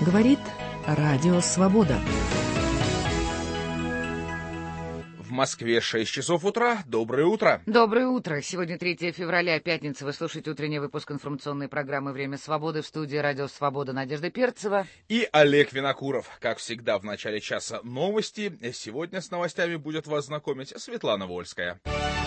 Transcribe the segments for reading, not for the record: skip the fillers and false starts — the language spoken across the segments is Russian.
Говорит Радио Свобода. В Москве 6 часов утра. Доброе утро. Доброе утро. Сегодня 3 февраля, пятница. Вы слушаете утренний выпуск информационной программы «Время свободы». В студии Радио Свобода Надежда Перцева И Олег Винокуров. Как всегда, в начале часа новости. Сегодня с новостями будет вас знакомить Светлана Вольская.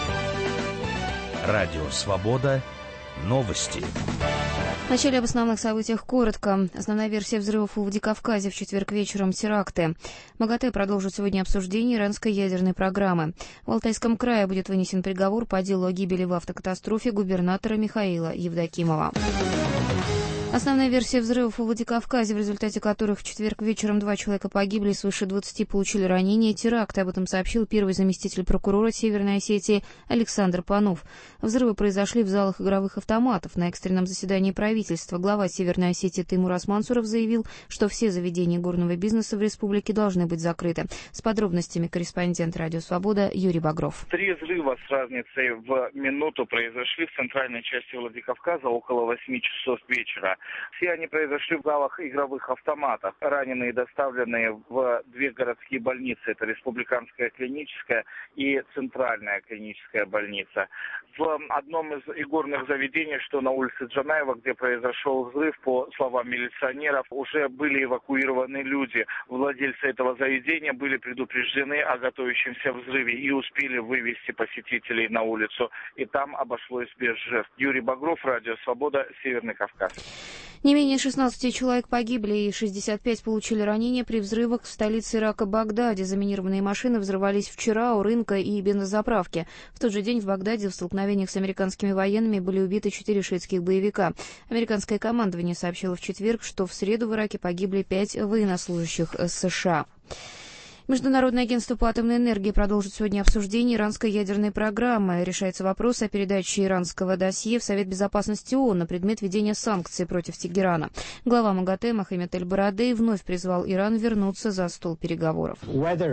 Радио Свобода. Новости. Вначале об основных событиях коротко. Основная версия взрывов в Владикавказе в четверг вечером — теракты. МАГАТЭ продолжит сегодня обсуждение иранской ядерной программы. В Алтайском крае будет вынесен приговор по делу о гибели в автокатастрофе губернатора Михаила Евдокимова. Основная версия взрывов в Владикавказе, в результате которых в четверг вечером 2 человека погибли и свыше 20 получили ранения — теракты. Об этом сообщил первый заместитель прокурора Северной Осетии Александр Панов. Взрывы произошли в залах игровых автоматов. На экстренном заседании правительства глава Северной Осетии Теймураз Мансуров заявил, что все заведения горного бизнеса в республике должны быть закрыты. С подробностями корреспондент Радио Свобода Юрий Багров. 3 взрыва с разницей в минуту произошли в центральной части Владикавказа около 8 часов вечера. Все они произошли в залах игровых автоматов. Раненые доставленные в 2 городские больницы. Это Республиканская клиническая и Центральная клиническая больница. В одном из игорных заведений, что на улице Джанаева, где произошел взрыв, по словам милиционеров, уже были эвакуированы люди. Владельцы этого заведения были предупреждены о готовящемся взрыве и успели вывести посетителей на улицу. И там обошлось без жертв. Юрий Багров, Радио Свобода, Северный Кавказ. Не менее 16 человек погибли и 65 получили ранения при взрывах в столице Ирака Багдаде. Заминированные машины взрывались вчера у рынка и бензозаправки. В тот же день в Багдаде в столкновениях с американскими военными были убиты 4 шиитских боевика. Американское командование сообщило в четверг, что в среду в Ираке погибли 5 военнослужащих США. Международное агентство по атомной энергии продолжит сегодня обсуждение иранской ядерной программы. Решается вопрос о передаче иранского досье в Совет безопасности ООН на предмет введения санкций против Тегерана. Глава МАГАТЭ Мохаммед Эль-Барадей вновь призвал Иран вернуться за стол переговоров.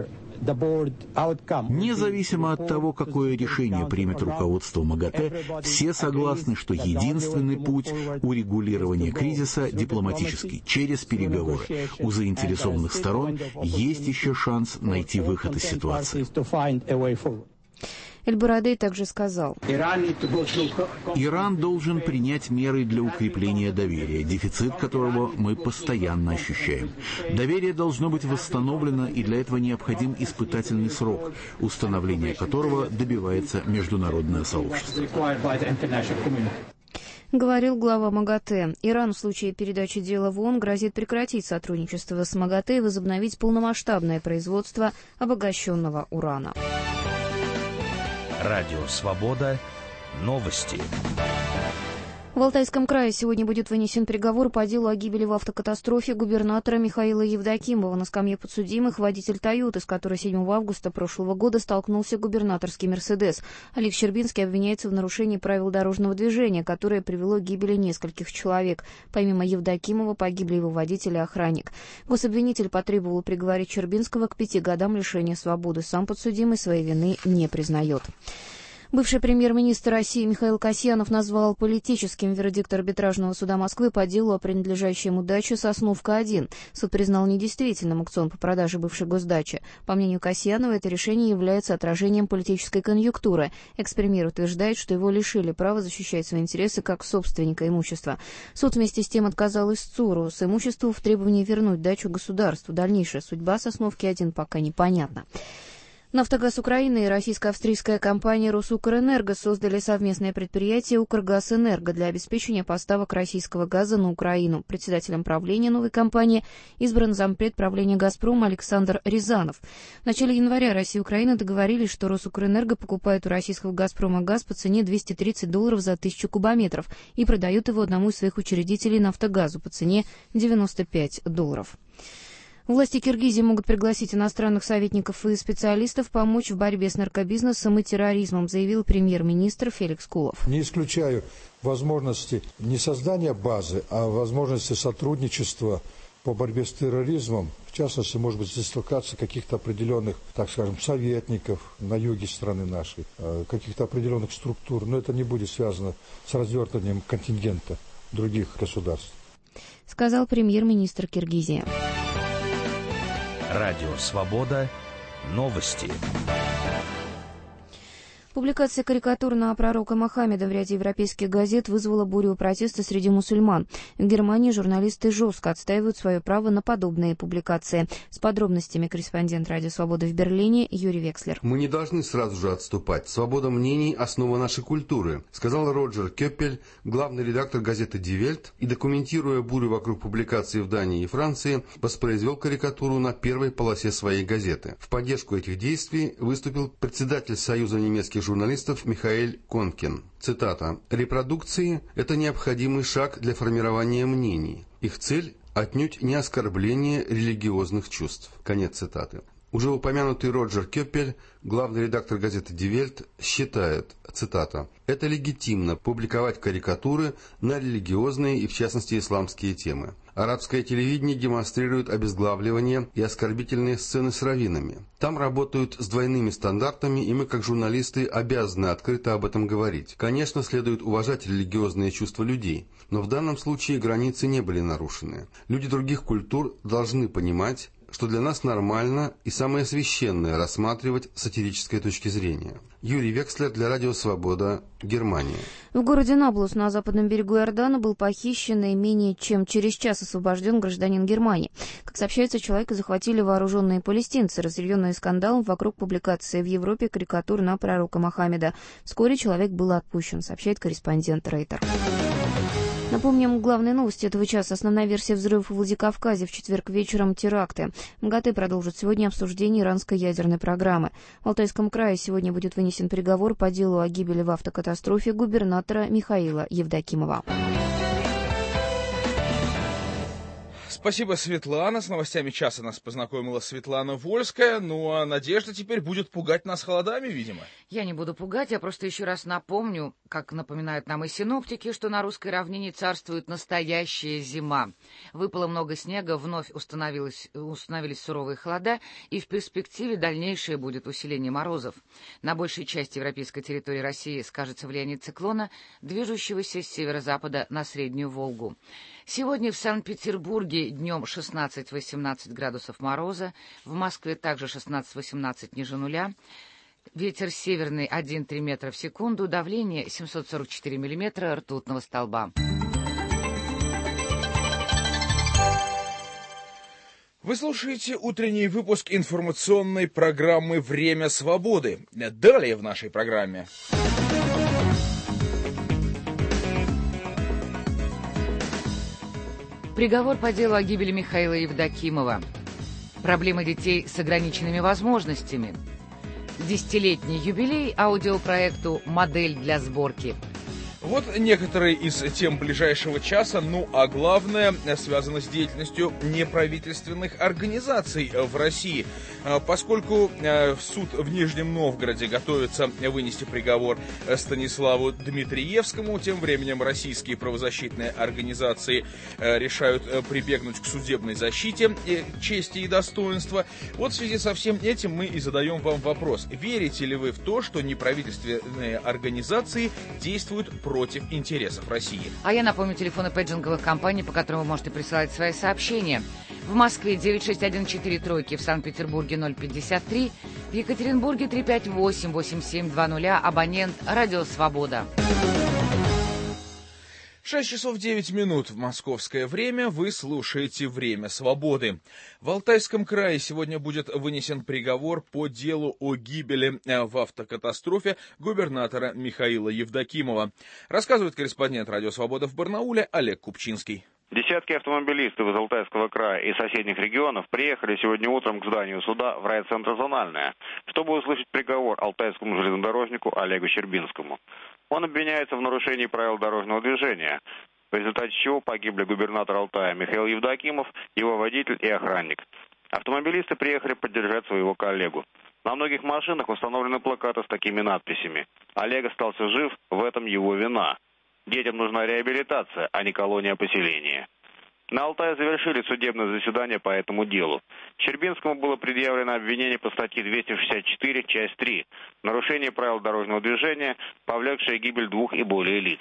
Независимо от того, какое решение примет руководство МАГАТЭ, все согласны, что единственный путь урегулирования кризиса дипломатический, через переговоры. У заинтересованных сторон есть еще шанс найти выход из ситуации. Эль-Барадей также сказал: Иран должен принять меры для укрепления доверия, дефицит которого мы постоянно ощущаем. Доверие должно быть восстановлено, и для этого необходим испытательный срок, установление которого добивается международное сообщество. Говорил глава МАГАТЭ. Ирану в случае передачи дела в ООН грозит прекратить сотрудничество с МАГАТЭ и возобновить полномасштабное производство обогащенного урана. Радио Свобода. Новости. В Алтайском крае сегодня будет вынесен приговор по делу о гибели в автокатастрофе губернатора Михаила Евдокимова. На скамье подсудимых водитель «Тойоты», с которой 7 августа прошлого года столкнулся губернаторский «Мерседес». Олег Щербинский обвиняется в нарушении правил дорожного движения, которое привело к гибели нескольких человек. Помимо Евдокимова погибли его водитель и охранник. Гособвинитель потребовал приговорить Щербинского к 5 годам лишения свободы. Сам подсудимый своей вины не признает. Бывший премьер-министр России Михаил Касьянов назвал политическим вердикт арбитражного суда Москвы по делу о принадлежащей ему даче «Сосновка-1». Суд признал недействительным аукцион по продаже бывшей госдачи. По мнению Касьянова, это решение является отражением политической конъюнктуры. Экс-премьер утверждает, что его лишили права защищать свои интересы как собственника имущества. Суд вместе с тем отказал истцу с имуществу в требовании вернуть дачу государству. Дальнейшая судьба «Сосновки-1» пока непонятна. «Нафтогаз Украины» и российско-австрийская компания «Росукрэнерго» создали совместное предприятие «Укргазэнерго» для обеспечения поставок российского газа на Украину. Председателем правления новой компании избран зампред правления «Газпрома» Александр Рязанов. В начале января Россия и Украина договорились, что «Росукрэнерго» покупает у российского «Газпрома» газ по цене $230 за 1000 кубометров и продает его одному из своих учредителей «Нафтогазу» по цене $95. Власти Киргизии могут пригласить иностранных советников и специалистов помочь в борьбе с наркобизнесом и терроризмом, заявил премьер-министр Феликс Кулов. Не исключаю возможности не создания базы, а возможности сотрудничества по борьбе с терроризмом. В частности, может быть, дислокация каких-то определенных, так скажем, советников на юге страны нашей, каких-то определенных структур. Но это не будет связано с развертыванием контингента других государств. сказал премьер-министр Киргизии. Радио «Свобода». Новости. Публикация карикатур на пророка Мохаммеда в ряде европейских газет вызвала бурю протеста среди мусульман. В Германии журналисты жестко отстаивают свое право на подобные публикации. С подробностями корреспондент «Радио Свобода» в Берлине Юрий Векслер. Мы не должны сразу же отступать. Свобода мнений – основа нашей культуры, сказал Роджер Кёппель, главный редактор газеты «Die Welt», и, документируя бурю вокруг публикации в Дании и Франции, воспроизвел карикатуру на первой полосе своей газеты. В поддержку этих действий выступил председатель Союза немецких журналистов Михаэль Конкин. Цитата. «Репродукции – это необходимый шаг для формирования мнений. Их цель – отнюдь не оскорбление религиозных чувств». Конец цитаты. Уже упомянутый Роджер Кёппель, главный редактор газеты Die Welt, считает, цитата, «это легитимно публиковать карикатуры на религиозные и, в частности, исламские темы. Арабское телевидение демонстрирует обезглавливание и оскорбительные сцены с раввинами. Там работают с двойными стандартами, и мы, как журналисты, обязаны открыто об этом говорить. Конечно, следует уважать религиозные чувства людей, но в данном случае границы не были нарушены. Люди других культур должны понимать, что для нас нормально и самое священное рассматривать с сатирической точки зрения». Юрий Векслер для Радио Свобода, Германия. В городе Наблус на западном берегу Иордана был похищен и менее чем через час освобожден гражданин Германии. Как сообщается, человека захватили вооруженные палестинцы, разъяренные скандалом вокруг публикации в Европе карикатур на пророка Мохаммеда. Вскоре человек был отпущен, сообщает корреспондент Рейтер. Напомним, главные новости этого часа. Основная версия взрывов в Владикавказе. В четверг вечером теракты. МАГАТЭ продолжит сегодня обсуждение иранской ядерной программы. В Алтайском крае сегодня будет вынесен приговор по делу о гибели в автокатастрофе губернатора Михаила Евдокимова. Спасибо, Светлана. С новостями часа нас познакомила Светлана Вольская. Ну, а Надежда теперь будет пугать нас холодами, видимо. Я не буду пугать, я просто еще раз напомню, как напоминают нам и синоптики, что на русской равнине царствует настоящая зима. Выпало много снега, вновь установились суровые холода, и в перспективе дальнейшее будет усиление морозов. На большей части европейской территории России скажется влияние циклона, движущегося с северо-запада на Среднюю Волгу. Сегодня в Санкт-Петербурге днем 16-18 градусов мороза, в Москве также 16-18 ниже нуля, ветер северный 1,3 метра в секунду, давление 744 миллиметра ртутного столба. Вы слушаете утренний выпуск информационной программы «Время свободы». Далее в нашей программе. Приговор по делу о гибели Михаила Евдокимова. Проблемы детей с ограниченными возможностями. Десятилетний юбилей аудиопроекту «Модель для сборки». Вот некоторые из тем ближайшего часа, ну а главное, связано с деятельностью неправительственных организаций в России. Поскольку суд в Нижнем Новгороде готовится вынести приговор Станиславу Дмитриевскому, тем временем российские правозащитные организации решают прибегнуть к судебной защите чести и достоинства. Вот в связи со всем этим мы и задаем вам вопрос. Верите ли вы в то, что неправительственные организации действуют против интересов России? А я напомню телефоны пейджинговых компаний, по которым вы можете присылать свои сообщения. В Москве 96143, в Санкт-Петербурге 053, в Екатеринбурге 358-8720, абонент «Радио Свобода». 6 часов 9 минут в московское время. Вы слушаете «Время свободы». В Алтайском крае сегодня будет вынесен приговор по делу о гибели в автокатастрофе губернатора Михаила Евдокимова. Рассказывает корреспондент «Радио Свобода» в Барнауле Олег Купчинский. Десятки автомобилистов из Алтайского края и соседних регионов приехали сегодня утром к зданию суда в райцентр «Зональное», чтобы услышать приговор алтайскому железнодорожнику Олегу Щербинскому. Он обвиняется в нарушении правил дорожного движения, в результате чего погибли губернатор Алтая Михаил Евдокимов, его водитель и охранник. Автомобилисты приехали поддержать своего коллегу. На многих машинах установлены плакаты с такими надписями: «Олег остался жив, в этом его вина». Детям нужна реабилитация, а не колония поселения. На Алтае завершили судебное заседание по этому делу. Щербинскому было предъявлено обвинение по статье 264, часть 3, нарушение правил дорожного движения, повлекшее гибель 2 и более лиц.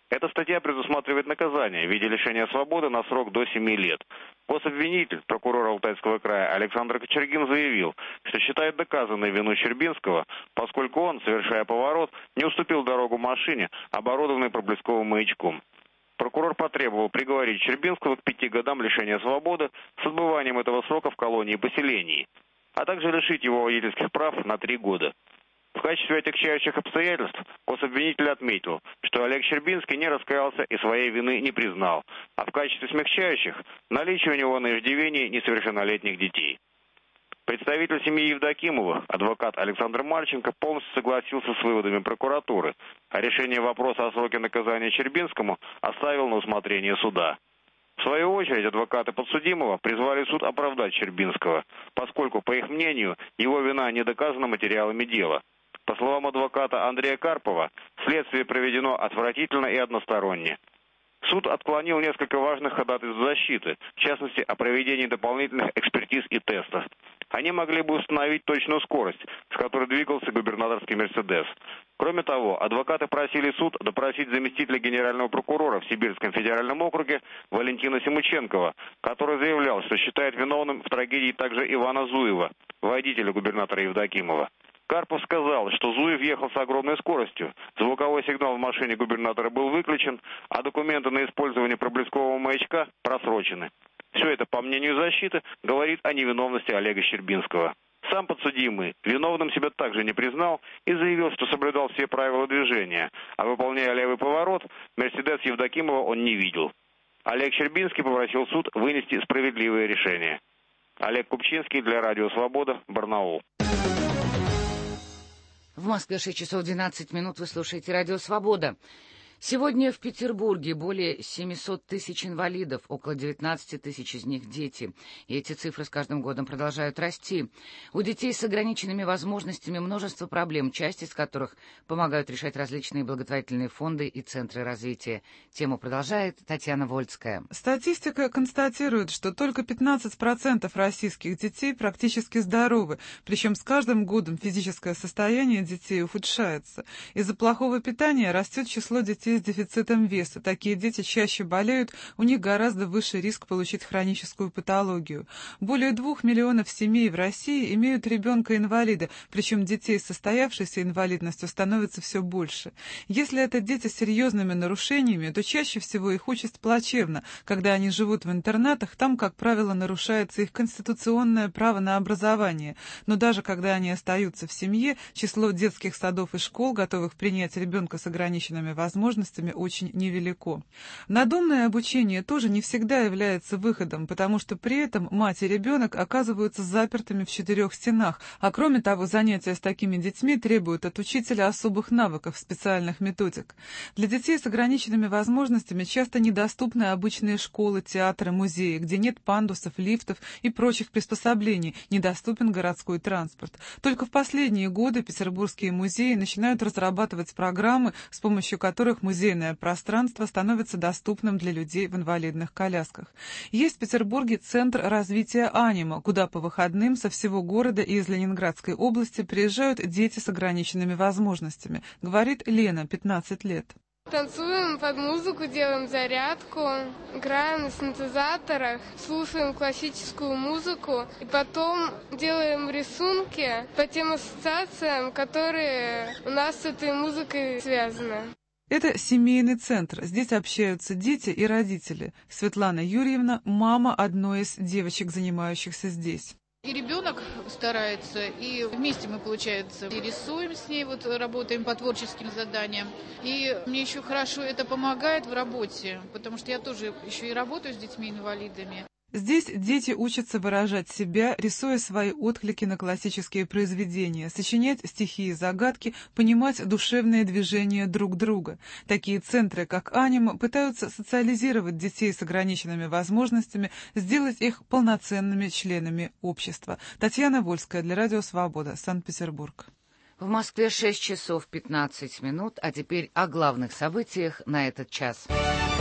Эта статья предусматривает наказание в виде лишения свободы на срок до 7 лет. Гособвинитель, прокурор Алтайского края Александр Кочергин заявил, что считает доказанной вину Щербинского, поскольку он, совершая поворот, не уступил дорогу машине, оборудованной проблесковым маячком. Прокурор потребовал приговорить Щербинского к 5 годам лишения свободы с отбыванием этого срока в колонии-поселении, а также лишить его водительских прав на 3 года. В качестве отягчающих обстоятельств гособвинитель отметил, что Олег Щербинский не раскаялся и своей вины не признал, а в качестве смягчающих – наличие у него на иждивении несовершеннолетних детей. Представитель семьи Евдокимовых, адвокат Александр Марченко, полностью согласился с выводами прокуратуры, а решение вопроса о сроке наказания Щербинскому оставил на усмотрение суда. В свою очередь, адвокаты подсудимого призвали суд оправдать Щербинского, поскольку, по их мнению, его вина не доказана материалами дела. По словам адвоката Андрея Карпова, следствие проведено отвратительно и односторонне. Суд отклонил несколько важных ходатайств защиты, в частности, о проведении дополнительных экспертиз и тестов. Они могли бы установить точную скорость, с которой двигался губернаторский «Мерседес». Кроме того, адвокаты просили суд допросить заместителя генерального прокурора в Сибирском федеральном округе Валентина Симученкова, который заявлял, что считает виновным в трагедии также Ивана Зуева, водителя губернатора Евдокимова. Карпов сказал, что Зуев ехал с огромной скоростью, звуковой сигнал в машине губернатора был выключен, а документы на использование проблескового маячка просрочены. Все это, по мнению защиты, говорит о невиновности Олега Щербинского. Сам подсудимый виновным себя также не признал и заявил, что соблюдал все правила движения, а выполняя левый поворот, «Мерседес» Евдокимова он не видел. Олег Щербинский попросил суд вынести справедливое решение. Олег Купчинский для Радио Свобода, Барнаул. В Москве 6 часов 12 минут. Вы слушаете Радио Свобода. Сегодня в Петербурге более 700 тысяч инвалидов, около 19 тысяч из них дети. И эти цифры с каждым годом продолжают расти. У детей с ограниченными возможностями множество проблем, часть из которых помогают решать различные благотворительные фонды и центры развития. Тему продолжает Татьяна Вольская. Статистика констатирует, что только 15% российских детей практически здоровы, причем с каждым годом физическое состояние детей ухудшается. Из-за плохого питания растет число детей с дефицитом веса. Такие дети чаще болеют, у них гораздо выше риск получить хроническую патологию. Более 2 миллионов семей в России имеют ребенка-инвалида, причем детей с состоявшейся инвалидностью становится все больше. Если это дети с серьезными нарушениями, то чаще всего их участь плачевна. Когда они живут в интернатах, там, как правило, нарушается их конституционное право на образование. Но даже когда они остаются в семье, число детских садов и школ, готовых принять ребенка с ограниченными возможностями, очень невелико. Надомное обучение тоже не всегда является выходом, потому что при этом мать и ребенок оказываются запертыми в 4 стенах, а кроме того, занятия с такими детьми требуют от учителя особых навыков, специальных методик. Для детей с ограниченными возможностями часто недоступны обычные школы, театры, музеи, где нет пандусов, лифтов и прочих приспособлений, недоступен городской транспорт. Только в последние годы петербургские музеи начинают разрабатывать программы, с помощью которых музейное пространство становится доступным для людей в инвалидных колясках. Есть в Петербурге Центр развития «Анима», куда по выходным со всего города и из Ленинградской области приезжают дети с ограниченными возможностями, говорит Лена, 15 лет. Танцуем под музыку, делаем зарядку, играем на синтезаторах, слушаем классическую музыку и потом делаем рисунки по тем ассоциациям, которые у нас с этой музыкой связаны. Это семейный центр. Здесь общаются дети и родители. Светлана Юрьевна – мама одной из девочек, занимающихся здесь. И ребенок старается, и вместе мы, получается, и рисуем с ней, вот работаем по творческим заданиям. И мне еще хорошо это помогает в работе, потому что я тоже еще и работаю с детьми-инвалидами. Здесь дети учатся выражать себя, рисуя свои отклики на классические произведения, сочинять стихи и загадки, понимать душевные движения друг друга. Такие центры, как «Анима», пытаются социализировать детей с ограниченными возможностями, сделать их полноценными членами общества. Татьяна Вольская для Радио Свобода, Санкт-Петербург. В Москве 6 часов 15 минут, а теперь о главных событиях на этот час.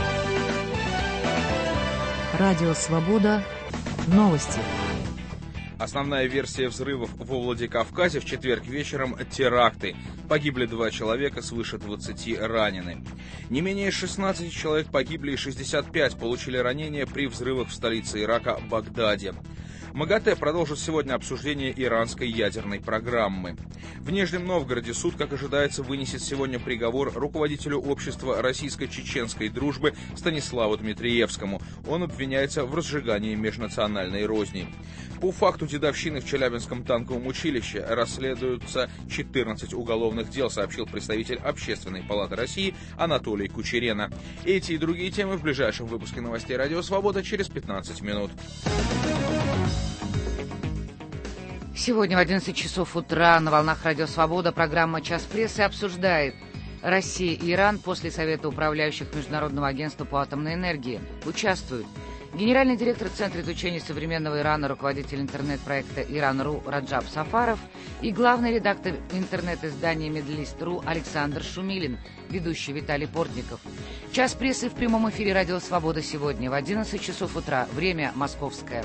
Радио «Свобода». Новости. Основная версия взрывов во Владикавказе: в четверг вечером теракты. Погибли 2 человека, свыше 20 ранены. Не менее 16 человек погибли и 65 получили ранения при взрывах в столице Ирака Багдаде. МАГАТЭ продолжит сегодня обсуждение иранской ядерной программы. В Нижнем Новгороде суд, как ожидается, вынесет сегодня приговор руководителю общества российско-чеченской дружбы Станиславу Дмитриевскому. Он обвиняется в разжигании межнациональной розни. По факту дедовщины в Челябинском танковом училище расследуются 14 уголовных дел, сообщил представитель Общественной палаты России Анатолий Кучерена. Эти и другие темы в ближайшем выпуске новостей «Радио Свобода» через 15 минут. Сегодня в 11 часов утра на волнах «Радио Свобода» программа «Час прессы» обсуждает: Россия и Иран после Совета управляющих Международного агентства по атомной энергии участвуют. Генеральный директор Центра изучения современного Ирана, руководитель интернет-проекта «Иран.ру» Раджаб Сафаров и главный редактор интернет-издания «Медлист.ру» Александр Шумилин, ведущий Виталий Портников. «Час прессы» в прямом эфире «Радио Свобода» сегодня в 11 часов утра. Время московское.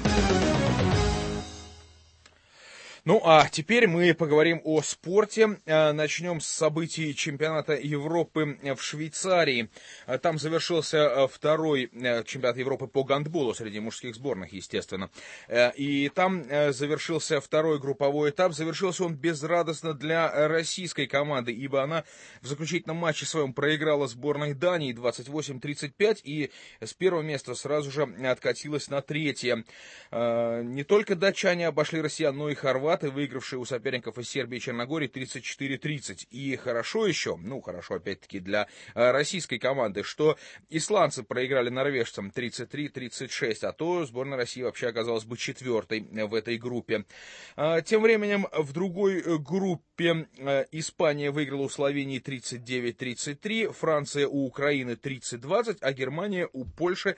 Ну, а теперь мы поговорим о спорте. Начнем с событий чемпионата Европы в Швейцарии. Там завершился второй чемпионат Европы по гандболу среди мужских сборных, естественно. И там завершился второй групповой этап. Завершился он безрадостно для российской команды, ибо она в заключительном матче своем проиграла сборной Дании 28-35 и с первого места сразу же откатилась на третье. Не только датчане обошли россиян, но и хорваты, выигравшие у соперников из Сербии и Черногории 34-30. И хорошо еще, хорошо опять-таки для российской команды, что исландцы проиграли норвежцам 33-36, а то сборная России вообще оказалась бы четвертой в этой группе. Тем временем в другой группе Испания выиграла у Словении 39-33, Франция у Украины 30-20, а Германия у Польши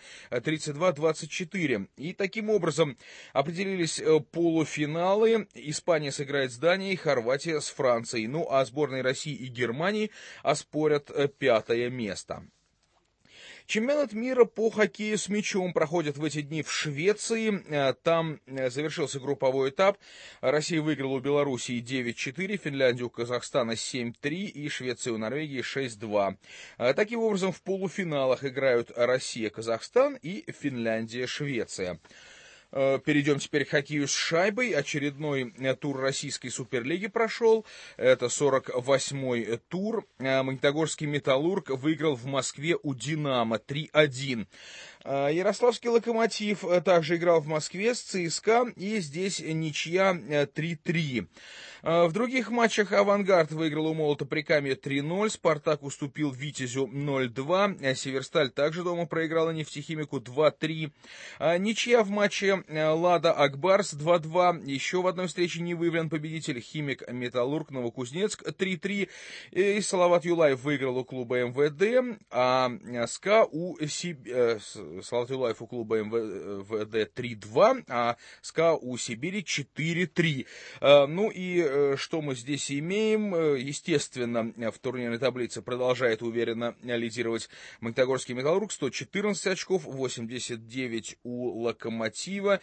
32-24. И таким образом определились полуфиналы. Испания сыграет с Данией, Хорватия с Францией. Ну а сборные России и Германии оспорят 5-е место. Чемпионат мира по хоккею с мячом проходит в эти дни в Швеции. Там завершился групповой этап. Россия выиграла у Белоруссии 9-4, Финляндию у Казахстана 7-3 и Швеция у Норвегии 6-2. Таким образом, в полуфиналах играют Россия, Казахстан и Финляндия, Швеция. Перейдем теперь к хоккею с шайбой. Очередной тур российской суперлиги прошел. Это 48-й тур. Магнитогорский «Металлург» выиграл в Москве у «Динамо» 3-1. Ярославский «Локомотив» также играл в Москве с ЦСКА, и здесь ничья 3-3. В других матчах «Авангард» выиграл у «Молота Прикамья» 3-0, «Спартак» уступил «Витязю» 0-2, «Северсталь» также дома проиграла «Нефтехимику» 2-3. Ничья в матче «Лада Акбарс» 2-2. Еще в одной встрече не выявлен победитель. «Химик» Металлург Новокузнецк 3-3. И Салават Юлаев выиграл у клуба МВД, а СКА у Салават Юлаев у клуба МВД 3-2, а СКА у Сибири 4-3. Ну и что мы здесь имеем? Естественно, в турнирной таблице продолжает уверенно лидировать Магнитогорский «Металлург», 114 очков, 89 у «Локомотива»,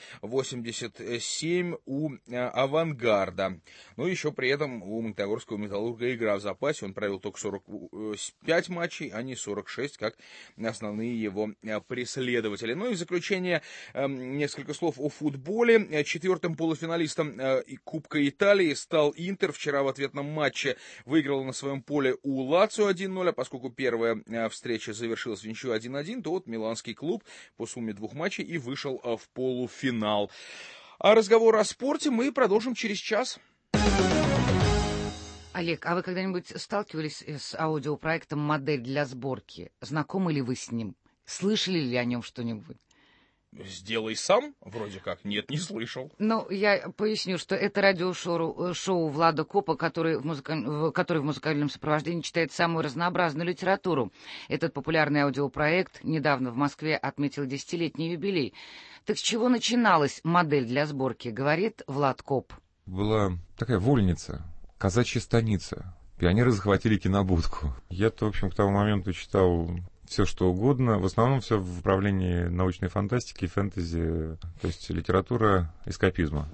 87 у «Авангарда». Ну, еще при этом у Магнитогорского «Металлурга» игра в запасе. Он провел только 45 матчей, а не 46, как основные его преследователи. Ну и в заключение несколько слов о футболе. Четвертым полуфиналистом Кубка Италии стал Интер. Вчера в ответном матче выиграл на своем поле у Лацио 1-0, а поскольку первая встреча завершилась в ничью 1-1, то вот миланский клуб по сумме 2 матчей и вышел в полуфинал. А разговор о спорте мы продолжим через час. Олег, а вы когда-нибудь сталкивались с аудиопроектом «Модель для сборки»? Знакомы ли вы с ним? Слышали ли о нем что-нибудь? «Сделай сам» вроде как. Нет, не слышал. Ну, я поясню, что это радиошоу Влада Копа, который в музыкальном сопровождении читает самую разнообразную литературу. Этот популярный аудиопроект недавно в Москве отметил 10-летний юбилей. Так с чего начиналась «Модель для сборки», говорит Влад Коп. Была такая вольница, казачья станица. Пионеры захватили кинобудку. Я-то, в общем, к тому моменту читал все, что угодно. В основном все в направлении научной фантастики и фэнтези, то есть литература эскапизма.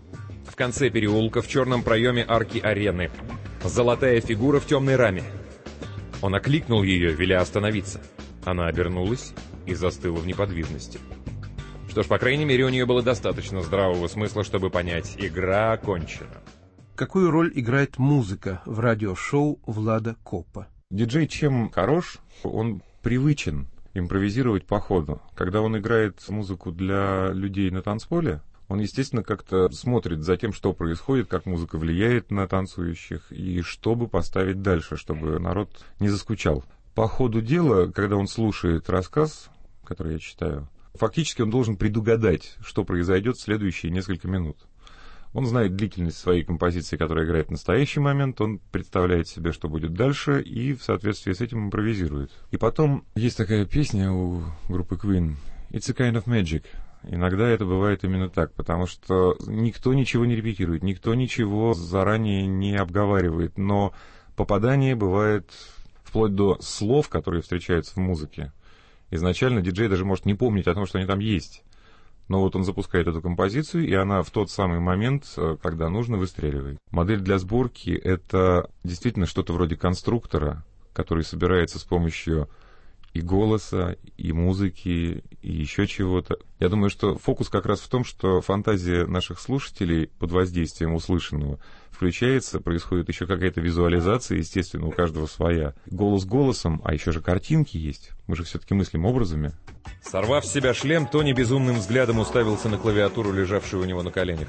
В конце переулка, в черном проеме арки арены. Золотая фигура в темной раме. Он окликнул ее, веля остановиться. Она обернулась и застыла в неподвижности. Что ж, по крайней мере, у нее было достаточно здравого смысла, чтобы понять, игра окончена. Какую роль играет музыка в радиошоу Влада Копа? Диджей чем хорош? Он привычен импровизировать по ходу. Когда он играет музыку для людей на танцполе, он, естественно, как-то смотрит за тем, что происходит, как музыка влияет на танцующих, и чтобы поставить дальше, чтобы народ не заскучал. По ходу дела, когда он слушает рассказ, который я читаю, фактически он должен предугадать, что произойдет в следующие несколько минут. Он знает длительность своей композиции, которая играет в настоящий момент, он представляет себе, что будет дальше, и в соответствии с этим импровизирует. И потом есть такая песня у группы Queen «It's a kind of magic». Иногда это бывает именно так, потому что никто ничего не репетирует, никто ничего заранее не обговаривает, но попадание бывает вплоть до слов, которые встречаются в музыке. Изначально диджей даже может не помнить о том, что они там есть. Но вот он запускает эту композицию, и она в тот самый момент, когда нужно, выстреливает. Модель для сборки — это действительно что-то вроде конструктора, который собирается с помощью и голоса, и музыки, и еще чего-то. Я думаю, что фокус как раз в том, что фантазия наших слушателей под воздействием услышанного включается, происходит еще какая-то визуализация, естественно, у каждого своя. Голос голосом, а еще же картинки есть. Мы же все-таки мыслим образами. Сорвав с себя шлем, Тони безумным взглядом уставился на клавиатуру, лежавшую у него на коленях.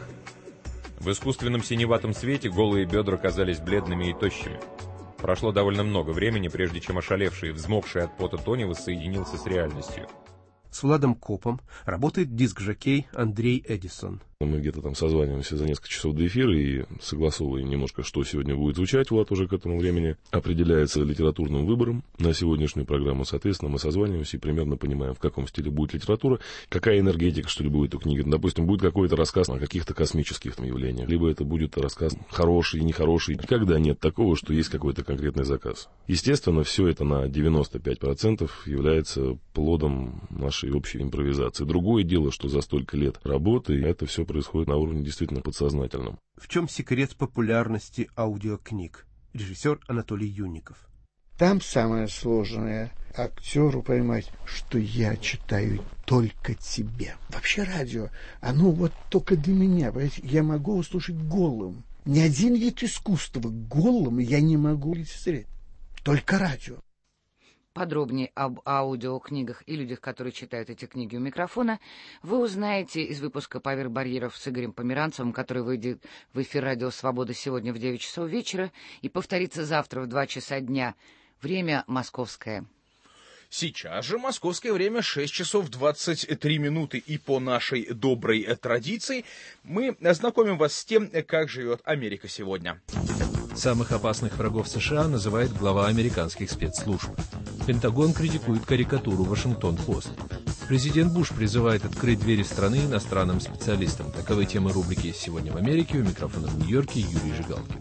В искусственном синеватом свете голые бедра казались бледными и тощими. Прошло довольно много времени, прежде чем ошалевший и взмокший от пота Тони воссоединился с реальностью. С Владом Копом работает диск-жокей Андрей Эдисон. Мы где-то там созваниваемся за несколько часов до эфира и согласовываем немножко, что сегодня будет звучать. Влад уже к этому времени определяется литературным выбором на сегодняшнюю программу. Соответственно, мы созваниваемся и примерно понимаем, в каком стиле будет литература, какая энергетика, что ли, будет у книги. Допустим, будет какой-то рассказ о каких-то космических там явлениях, либо это будет рассказ хороший и нехороший. Никогда нет такого, что есть какой-то конкретный заказ. Естественно, все это на 95% является плодом нашей общей импровизации. Другое дело, что за столько лет работы это все происходит на уровне действительно подсознательном. В чем секрет популярности аудиокниг? Режиссер Анатолий Юнников. Там самое сложное — актеру поймать, что я читаю только тебе. Вообще радио, оно вот только для меня. Понимаете? Я могу его слушать голым. Ни один вид искусства голым я не могу лицезреть. Только радио. Подробнее об аудиокнигах и людях, которые читают эти книги у микрофона, вы узнаете из выпуска «Поверх барьеров» с Игорем Померанцевым, который выйдет в эфир «Радио Свобода» сегодня в 9 часов вечера и повторится завтра в 2 часа дня. Время московское. Сейчас же московское время 6 часов 23 минуты, и по нашей доброй традиции мы ознакомим вас с тем, как живет Америка сегодня. Самых опасных врагов США называет глава американских спецслужб. Пентагон критикует карикатуру «Вашингтон-Пост». Президент Буш призывает открыть двери страны иностранным специалистам. Таковы темы рубрики «Сегодня в Америке». У микрофона в Нью-Йорке Юрий Жигалкин.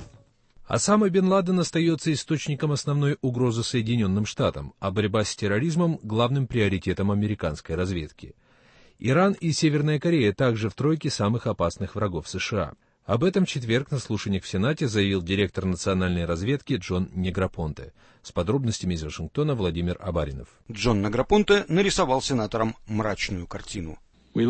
Осама бен Ладен остается источником основной угрозы Соединенным Штатам, а борьба с терроризмом – главным приоритетом американской разведки. Иран и Северная Корея также в тройке самых опасных врагов США. Об этом в четверг на слушаниях в Сенате заявил директор национальной разведки Джон Негропонте. С подробностями из Вашингтона Владимир Абаринов. Джон Негропонте нарисовал сенаторам мрачную картину. Мы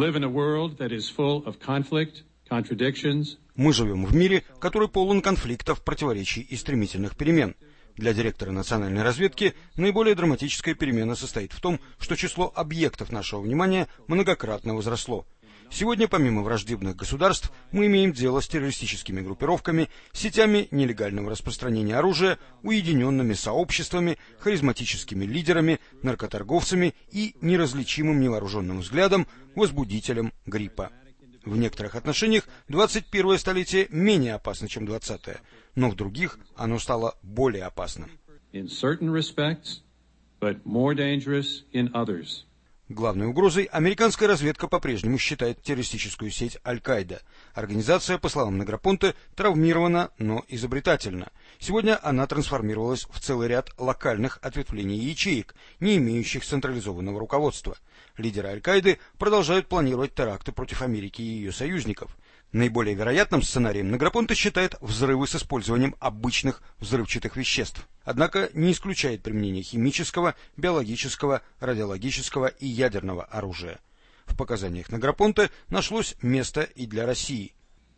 живем в мире, который полон конфликтов, противоречий и стремительных перемен. Для директора национальной разведки наиболее драматическая перемена состоит в том, что число объектов нашего внимания многократно возросло. Сегодня, помимо враждебных государств, мы имеем дело с террористическими группировками, сетями нелегального распространения оружия, уединенными сообществами, харизматическими лидерами, наркоторговцами и неразличимым невооруженным взглядом возбудителем гриппа. В некоторых отношениях 21-е столетие менее опасно, чем 20-е, но в других оно стало более опасным. Главной угрозой американская разведка по-прежнему считает террористическую сеть Аль-Каида. Организация, по словам Негропонте, травмирована, но изобретательна. Сегодня она трансформировалась в целый ряд локальных ответвлений и ячеек, не имеющих централизованного руководства. Лидеры Аль-Каиды продолжают планировать теракты против Америки и ее союзников. Наиболее вероятным сценарием Негропонте считает взрывы с использованием обычных взрывчатых веществ. Однако не исключает применение химического, биологического, радиологического и ядерного оружия. В показаниях Негропонте нашлось место и для России.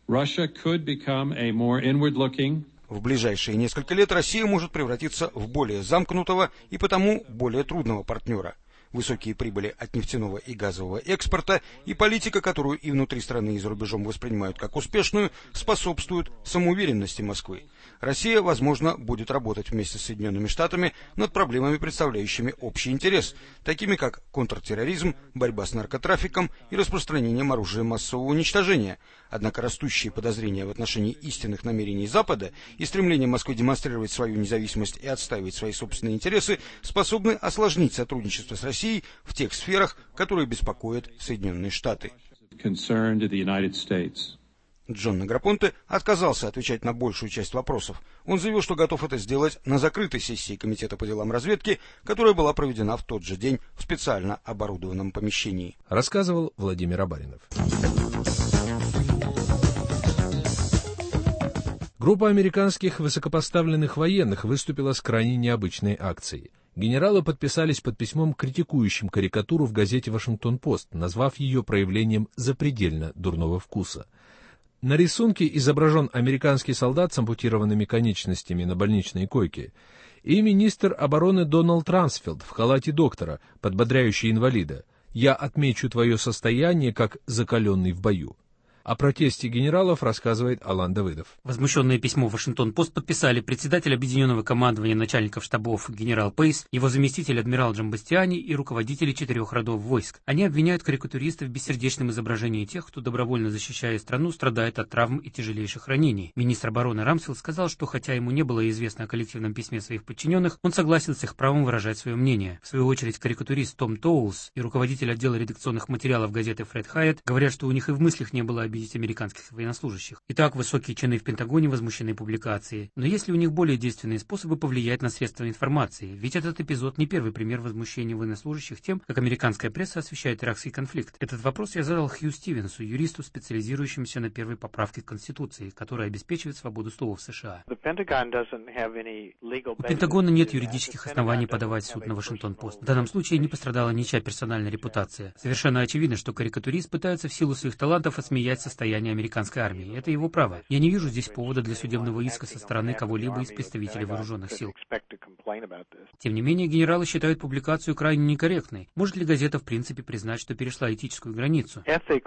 В ближайшие несколько лет Россия может превратиться в более замкнутого и потому более трудного партнера. Высокие прибыли от нефтяного и газового экспорта и политика, которую и внутри страны, и за рубежом воспринимают как успешную, способствуют самоуверенности Москвы. Россия, возможно, будет работать вместе с Соединенными Штатами над проблемами, представляющими общий интерес, такими как контртерроризм, борьба с наркотрафиком и распространением оружия массового уничтожения. Однако растущие подозрения в отношении истинных намерений Запада и стремление Москвы демонстрировать свою независимость и отстаивать свои собственные интересы способны осложнить сотрудничество с Россией в тех сферах, которые беспокоят Соединенные Штаты. Джон Негропонте отказался отвечать на большую часть вопросов. Он заявил, что готов это сделать на закрытой сессии Комитета по делам разведки, которая была проведена в тот же день в специально оборудованном помещении. Рассказывал Владимир Абаринов. Группа американских высокопоставленных военных выступила с крайне необычной акцией. Генералы подписались под письмом, критикующим карикатуру в газете «Вашингтон-Пост», назвав ее проявлением запредельно дурного вкуса. На рисунке изображен американский солдат с ампутированными конечностями на больничной койке и министр обороны Дональд Рансфилд в халате доктора, подбодряющий инвалида. «Я отмечу твое состояние, как закаленный в бою». О протесте генералов рассказывает Алан Давыдов. Возмущенное письмо «Вашингтон-Пост» подписали председатель Объединенного командования начальников штабов генерал Пейс, его заместитель адмирал Джамбастиани и руководители 4 родов войск. Они обвиняют карикатуристов в бессердечном изображении тех, кто, добровольно защищая страну, страдает от травм и тяжелейших ранений. Министр обороны Рамсфилд сказал, что хотя ему не было известно о коллективном письме своих подчиненных, он согласен с их правом выражать свое мнение. В свою очередь, карикатурист Том Тоулс и руководитель отдела редакционных материалов газеты Фред Хайетт говорят, что у них и в мыслях не было обидеть американских военнослужащих. Итак, высокие чины в Пентагоне возмущены публикацией. Но есть ли у них более действенные способы повлиять на средства информации? Ведь этот эпизод не первый пример возмущения военнослужащих тем, как американская пресса освещает иракский конфликт. Этот вопрос я задал Хью Стивенсу, юристу, специализирующемуся на первой поправке к Конституции, которая обеспечивает свободу слова в США. У Пентагона нет юридических оснований подавать в суд на Вашингтон-Пост. В данном случае не пострадала ничья персональная репутация. Совершенно очевидно, что карикатурист пытается в силу своих талантов осмеять состояние американской армии. Это его право. Я не вижу здесь повода для судебного иска со стороны кого-либо из представителей вооруженных сил. Тем не менее, генералы считают публикацию крайне некорректной. Может ли газета в принципе признать, что перешла этическую границу?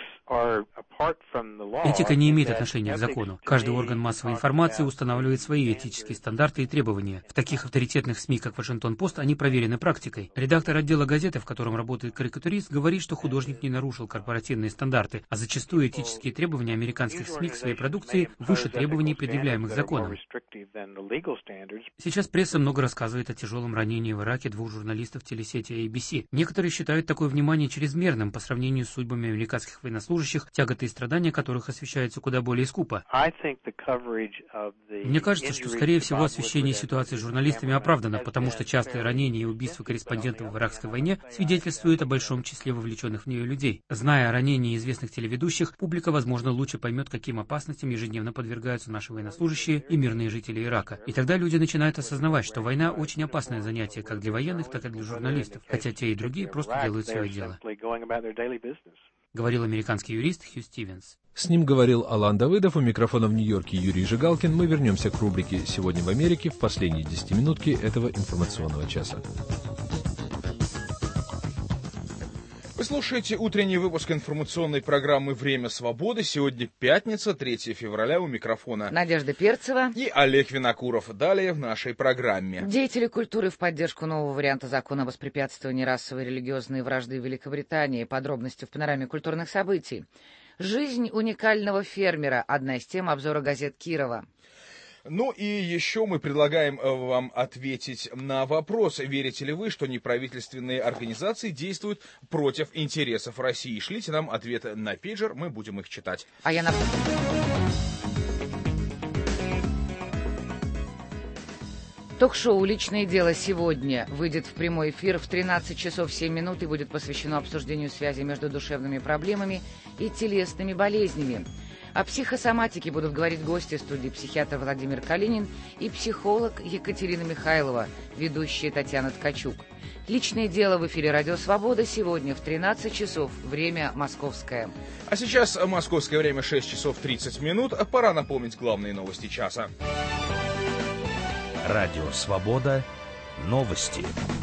Этика не имеет отношения к закону. Каждый орган массовой информации устанавливает свои этические стандарты и требования. В таких авторитетных СМИ, как Вашингтон-Пост, они проверены практикой. Редактор отдела газеты, в котором работает карикатурист, говорит, что художник не нарушил корпоративные стандарты, а зачастую этические требования американских СМИ к своей продукции выше требований, предъявляемых законом. Сейчас пресса много рассказывает о тяжелом ранении в Ираке 2 журналистов телесети ABC. Некоторые считают такое внимание чрезмерным по сравнению с судьбами американских военнослужащих, тяготы и страдания которых освещаются куда более скупо. Мне кажется, что, скорее всего, освещение ситуации с журналистами оправдано, потому что частые ранения и убийства корреспондентов в иракской войне свидетельствуют о большом числе вовлеченных в нее людей. Зная о ранении известных телеведущих, публика, возможно, лучше поймет, каким опасностям ежедневно подвергаются наши военнослужащие и мирные жители Ирака. И тогда люди начинают осознавать, что война очень опасное занятие как для военных, так и для журналистов, хотя те и другие просто делают свое дело. Говорил американский юрист Хью Стивенс. С ним говорил Алан Давыдов, у микрофона в Нью-Йорке Юрий Жигалкин. Мы вернемся к рубрике «Сегодня в Америке» в последние 10 минутки этого информационного часа. Вы слушаете утренний выпуск информационной программы «Время свободы». Сегодня пятница, 3 февраля, у микрофона Надежда Перцева и Олег Винокуров. Далее в нашей программе. Деятели культуры в поддержку нового варианта закона о воспрепятствовании расовой и религиозной вражды в Великобритании. Подробности в панораме культурных событий. Жизнь уникального фермера – одна из тем обзора газет Кирова. Ну и еще мы предлагаем вам ответить на вопрос, верите ли вы, что неправительственные организации действуют против интересов России. Шлите нам ответы на пейджер, мы будем их читать. А я Ток-шоу «Личное дело» сегодня выйдет в прямой эфир в 13 часов 7 минут и будет посвящено обсуждению связи между душевными проблемами и телесными болезнями. О психосоматике будут говорить гости студии психиатр Владимир Калинин и психолог Екатерина Михайлова, ведущая Татьяна Ткачук. «Личное дело» в эфире «Радио Свобода» сегодня в 13 часов, время московское. А сейчас московское время 6 часов 30 минут. Пора напомнить главные новости часа. Радио «Свобода». Новости.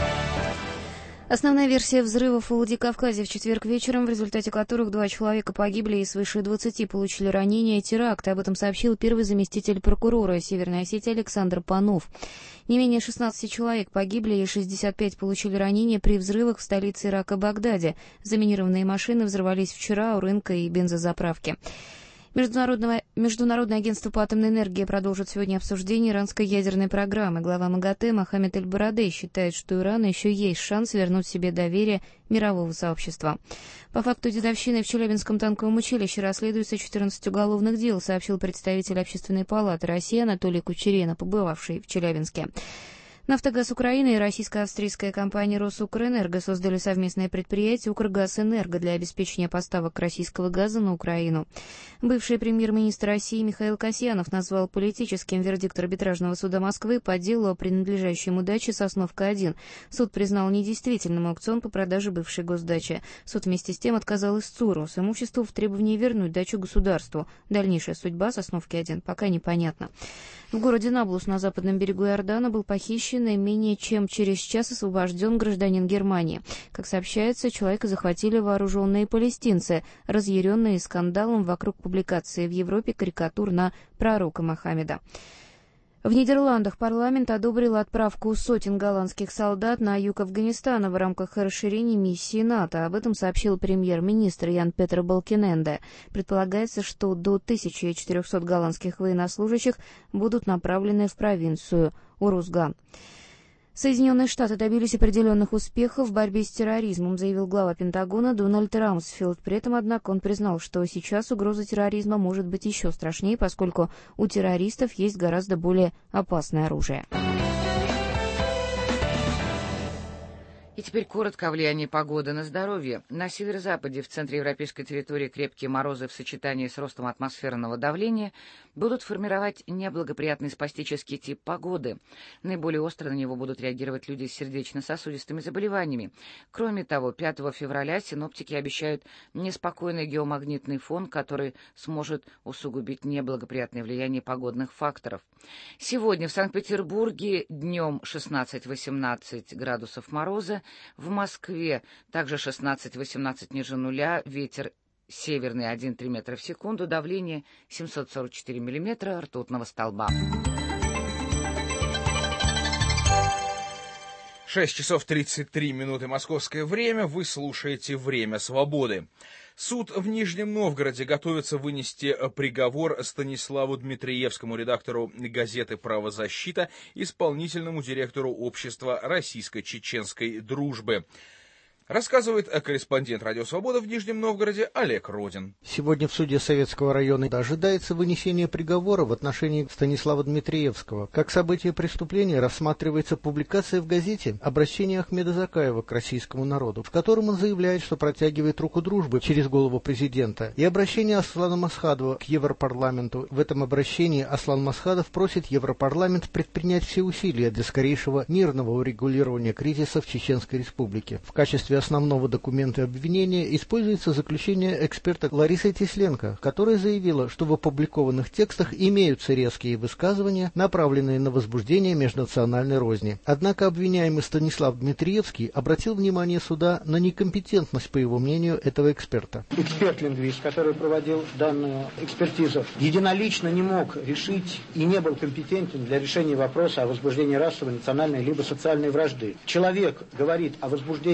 Основная версия взрывов в Владикавказе в четверг вечером, в результате которых 2 человека погибли и свыше 20 получили ранения, теракт. Об этом сообщил первый заместитель прокурора Северной Осетии Александр Панов. Не менее 16 человек погибли и 65 получили ранения при взрывах в столице Ирака Багдаде. Заминированные машины взорвались вчера у рынка и бензозаправки. Международное агентство по атомной энергии продолжит сегодня обсуждение иранской ядерной программы. Глава МАГАТЭ Мохаммед Эль-Барадей считает, что у Ирана еще есть шанс вернуть себе доверие мирового сообщества. По факту дедовщины в Челябинском танковом училище расследуется 14 уголовных дел, сообщил представитель Общественной палаты России Анатолий Кучерена, побывавший в Челябинске. «Нафтогаз Украины» и российско-австрийская компания «Росукрэнерго» создали совместное предприятие «Укргазэнерго» для обеспечения поставок российского газа на Украину. Бывший премьер-министр России Михаил Касьянов назвал политическим вердикт арбитражного суда Москвы по делу о принадлежащей ему даче «Сосновка-1». Суд признал недействительным аукцион по продаже бывшей госдачи. Суд вместе с тем отказал истцу имуществу в требовании вернуть дачу государству. Дальнейшая судьба «Сосновки-1» пока непонятна. В городе Наблус на западном берегу Иордана был похищен и менее чем через час освобожден гражданин Германии. Как сообщается, человека захватили вооруженные палестинцы, разъяренные скандалом вокруг публикации в Европе карикатур на пророка Мохаммеда. В Нидерландах парламент одобрил отправку сотен голландских солдат на юг Афганистана в рамках расширения миссии НАТО. Об этом сообщил премьер-министр Ян Петер Балкененде. Предполагается, что до 1400 голландских военнослужащих будут направлены в провинцию Урузган. Соединенные Штаты добились определенных успехов в борьбе с терроризмом, заявил глава Пентагона Дональд Рамсфелд. При этом, однако, он признал, что сейчас угроза терроризма может быть еще страшнее, поскольку у террористов есть гораздо более опасное оружие. И теперь коротко о влиянии погоды на здоровье. На северо-западе, в центре европейской территории, крепкие морозы в сочетании с ростом атмосферного давления будут формировать неблагоприятный спастический тип погоды. Наиболее остро на него будут реагировать люди с сердечно-сосудистыми заболеваниями. Кроме того, 5 февраля синоптики обещают неспокойный геомагнитный фон, который сможет усугубить неблагоприятное влияние погодных факторов. Сегодня в Санкт-Петербурге днем 16-18 градусов мороза, в Москве также 16-18 ниже нуля, ветер северный 1,3 метра в секунду, давление 744 миллиметра ртутного столба. 6 часов 33 минуты московское время, вы слушаете «Время свободы». Суд в Нижнем Новгороде готовится вынести приговор Станиславу Дмитриевскому, редактору газеты «Правозащита», исполнительному директору общества российско-чеченской дружбы. Рассказывает корреспондент «Радио Свобода» в Нижнем Новгороде Олег Родин. Сегодня в суде Советского района ожидается вынесение приговора в отношении Станислава Дмитриевского. Как событие преступления рассматривается публикация в газете обращение Ахмеда Закаева к российскому народу, в котором он заявляет, что протягивает руку дружбы через голову президента, и обращение Аслана Масхадова к Европарламенту. В этом обращении Аслан Масхадов просит Европарламент предпринять все усилия для скорейшего мирного урегулирования кризиса в Чеченской Республике. В качестве основного документа обвинения используется заключение эксперта Ларисы Тесленко, которая заявила, что в опубликованных текстах имеются резкие высказывания, направленные на возбуждение межнациональной розни. Однако обвиняемый Станислав Дмитриевский обратил внимание суда на некомпетентность, по его мнению, этого эксперта. Эксперт-лингвист, который проводил данную экспертизу, единолично не мог решить и не был компетентен для решения вопроса о возбуждении расовой, национальной либо социальной вражды. Человек говорит о возбуждении сразу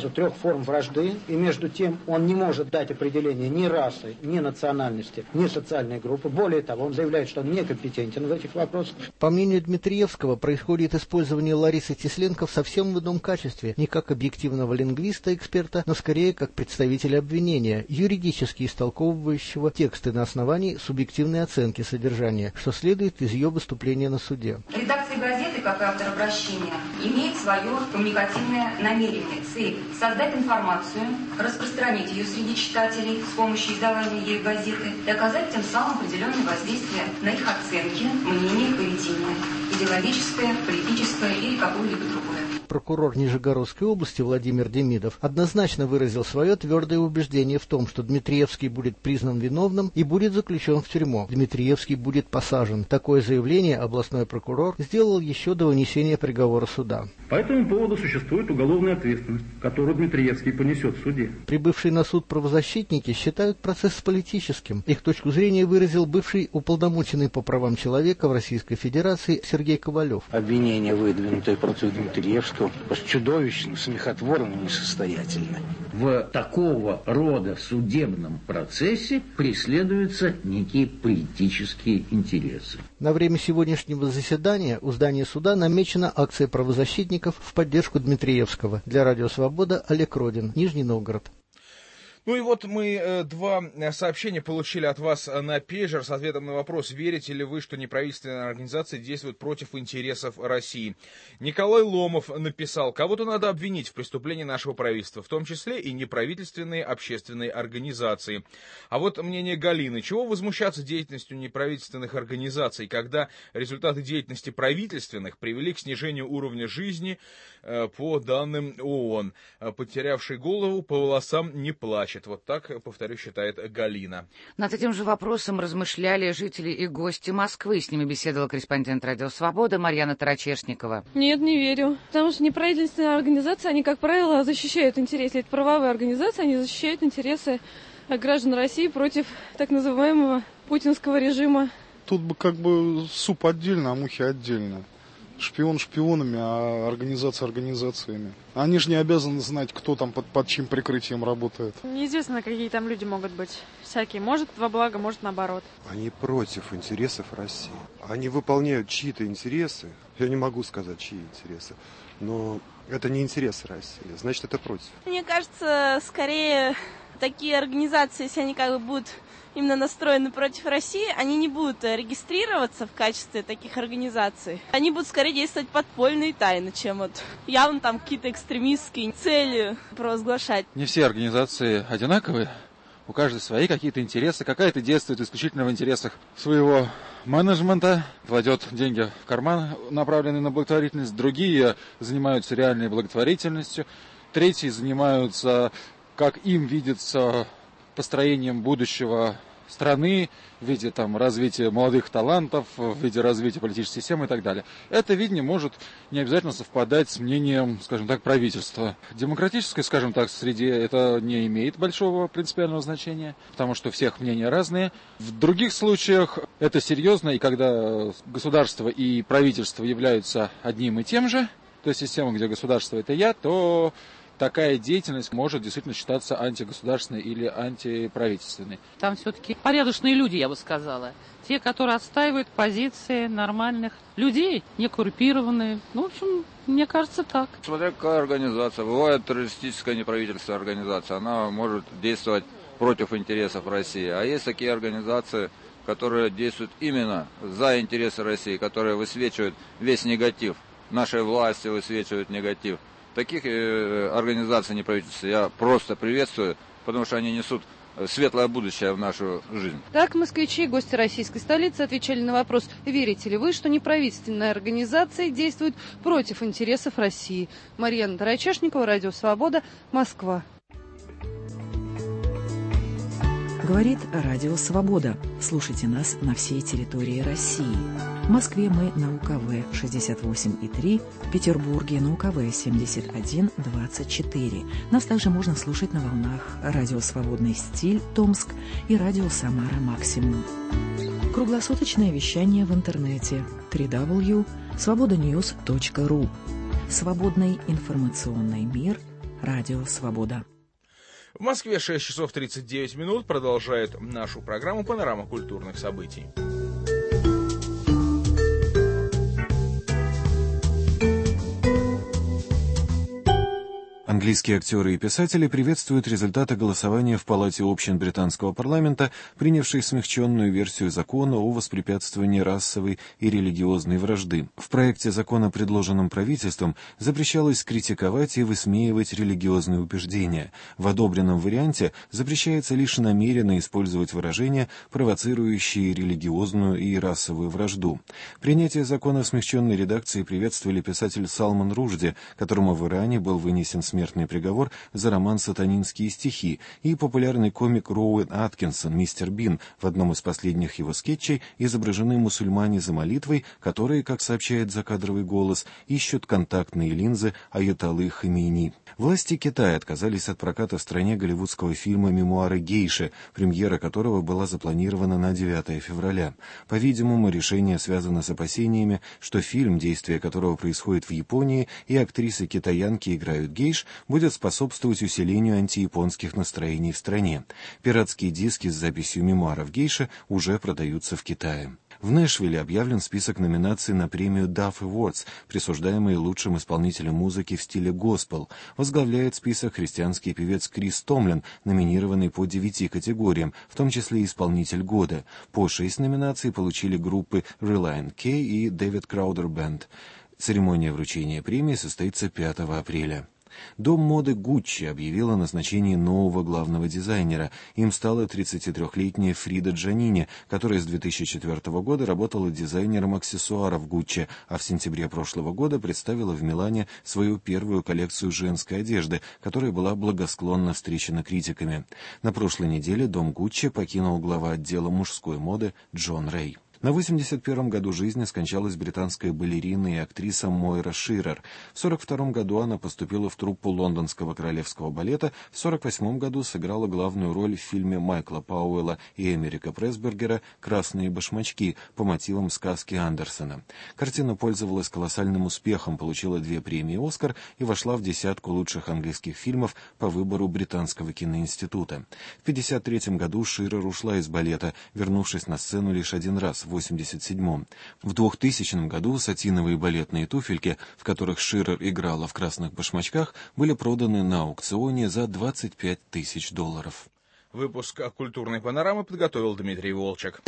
сразу 3 форм вражды, и между тем он не может дать определение ни расы, ни национальности, ни социальной группы. Более того, он заявляет, что он некомпетентен в этих вопросах. По мнению Дмитриевского, происходит использование Ларисы Тесленко в совсем в ином качестве, не как объективного лингвиста-эксперта, но скорее как представителя обвинения, юридически истолковывающего тексты на основании субъективной оценки содержания, что следует из ее выступления на суде. Редакция газеты, как автор обращения, имеет свое коммуникативное намерение, цель – создать информацию, распространить ее среди читателей с помощью издавания ею газеты и оказать тем самым определенное воздействие на их оценки, мнения, поведение, идеологическое, политическое или какое-либо другое. Прокурор Нижегородской области Владимир Демидов однозначно выразил свое твердое убеждение в том, что Дмитриевский будет признан виновным и будет заключен в тюрьму. Дмитриевский будет посажен. Такое заявление областной прокурор сделал еще до вынесения приговора суда. По этому поводу существует уголовная ответственность, которую Дмитриевский понесет в суде. Прибывшие на суд правозащитники считают процесс политическим. Их точку зрения выразил бывший уполномоченный по правам человека в Российской Федерации Сергей Ковалев. Обвинения, выдвинутые против Дмитриевского, чудовищно, смехотворно, несостоятельно. В такого рода судебном процессе преследуются некие политические интересы. На время сегодняшнего заседания у здания суда намечена акция правозащитников в поддержку Дмитриевского. Для Радио Свобода Олег Родин, Нижний Новгород. Ну и вот мы 2 сообщения получили от вас на пейджер с ответом на вопрос, верите ли вы, что неправительственные организации действуют против интересов России. Николай Ломов написал: кого-то надо обвинить в преступлении нашего правительства, в том числе и неправительственные общественные организации. А вот мнение Галины: чего возмущаться деятельностью неправительственных организаций, когда результаты деятельности правительственных привели к снижению уровня жизни, по данным ООН. Потерявший голову по волосам не плачет. Вот так, повторю, считает Галина. Над этим же вопросом размышляли жители и гости Москвы. С ними беседовала корреспондент «Радио Свобода» Марьяна Тарачешникова. Нет, не верю. Потому что неправительственные организации, они, как правило, защищают интересы. Это правовые организации, они защищают интересы граждан России против так называемого путинского режима. Тут бы как бы суп отдельно, а мухи отдельно. Шпион шпионами, а организация организациями. Они же не обязаны знать, кто там под чьим прикрытием работает. Неизвестно, какие там люди могут быть. Всякие. Может во благо, может наоборот. Они против интересов России. Они выполняют чьи-то интересы. Я не могу сказать, чьи интересы. Но это не интересы России. Значит, это против. Мне кажется, скорее такие организации, если они как бы будут именно настроены против России, они не будут регистрироваться в качестве таких организаций. Они будут скорее действовать подпольно и тайно, чем вот явно там какие-то экстремистские цели провозглашать. Не все организации одинаковые. У каждой свои какие-то интересы. Какая-то действует исключительно в интересах своего менеджмента, кладет деньги в карман, направленные на благотворительность. Другие занимаются реальной благотворительностью. Третьи занимаются, как им видится, построением будущего страны в виде там развития молодых талантов, в виде развития политической системы и так далее. Это видение может не обязательно совпадать с мнением, скажем так, правительства. Демократической, скажем так, среде это не имеет большого принципиального значения, потому что всех мнения разные. В других случаях это серьезно, и когда государство и правительство являются одним и тем же, то есть система, где государство это я, то такая деятельность может действительно считаться антигосударственной или антиправительственной. Там все-таки порядочные люди, я бы сказала. Те, которые отстаивают позиции нормальных людей, не коррумпированные. Ну, в общем, мне кажется, так. Смотря какая организация. Бывает террористическая неправительственная организация. Она может действовать против интересов России. А есть такие организации, которые действуют именно за интересы России, которые высвечивают весь негатив. Нашей власти высвечивают негатив. Таких организаций неправительственных я просто приветствую, потому что они несут светлое будущее в нашу жизнь. Так, москвичи, гости российской столицы, отвечали на вопрос, верите ли вы, что неправительственные организации действуют против интересов России. Марьяна Тарачешникова, Радио Свобода, Москва. Говорит Радио Свобода. Слушайте нас на всей территории России. В Москве мы на УКВ 68,3, в Петербурге на УКВ 71,24. Нас также можно слушать на волнах Радио Свободный стиль Томск и Радио Самара Максимум. Круглосуточное вещание в интернете www.svobodanews.ru. Свободный информационный мир Радио «Свобода». В Москве 6 часов 39 минут. Продолжает нашу программу «Панорама культурных событий». Английские актеры и писатели приветствуют результаты голосования в Палате общин британского парламента, принявшей смягченную версию закона о воспрепятствовании расовой и религиозной вражды. В проекте закона, предложенном правительством, запрещалось критиковать и высмеивать религиозные убеждения. В одобренном варианте запрещается лишь намеренно использовать выражения, провоцирующие религиозную и расовую вражду. Принятие закона в смягченной редакции приветствовали писатель Салман Ружди, которому в Иране был вынесен смертный приговор за роман «Сатанинские стихи», и популярный комик Роуэн Аткинсон, мистер Бин. В одном из последних его скетчей изображены мусульмане за молитвой, которые, как сообщает закадровый голос, ищут контактные линзы Аятоллы Хамейни. Власти Китая отказались от проката в стране голливудского фильма «Мемуары гейши», премьера которого была запланирована на 9 февраля. По-видимому, решение связано с опасениями, что фильм, действие которого происходит в Японии, и актрисы-китаянки играют гейш, будет способствовать усилению антияпонских настроений в стране. Пиратские диски с записью мемуаров гейши уже продаются в Китае. В Нэшвилле объявлен список номинаций на премию Duff Awards, присуждаемые лучшим исполнителям музыки в стиле госпел. Возглавляет список христианский певец Крис Томлин, номинированный по 9 категориям, в том числе исполнитель года. По 6 номинаций получили группы Relient K и David Crowder Band. Церемония вручения премии состоится 5 апреля. Дом моды Гуччи объявил о назначении нового главного дизайнера. Им стала 33-летняя Фрида Джанини, которая с 2004 года работала дизайнером аксессуаров Гуччи, а в сентябре прошлого года представила в Милане свою первую коллекцию женской одежды, которая была благосклонно встречена критиками. На прошлой неделе дом Гуччи покинул глава отдела мужской моды Джон Рэй. На 81-м году жизни скончалась британская балерина и актриса Мойра Ширер. В 42-м году она поступила в труппу Лондонского королевского балета, в 48-м году сыграла главную роль в фильме Майкла Пауэлла и Эмерика Пресбергера «Красные башмачки» по мотивам сказки Андерсена. Картина пользовалась колоссальным успехом, получила 2 премии «Оскар» и вошла в десятку лучших английских фильмов по выбору Британского киноинститута. В 1953 году Ширер ушла из балета, вернувшись на сцену лишь один раз, в 1987-м. В 2000 году сатиновые балетные туфельки, в которых Ширер играла в «Красных башмачках», были проданы на аукционе за $25 тысяч. Выпуск культурной панорамы подготовил Дмитрий Волчек.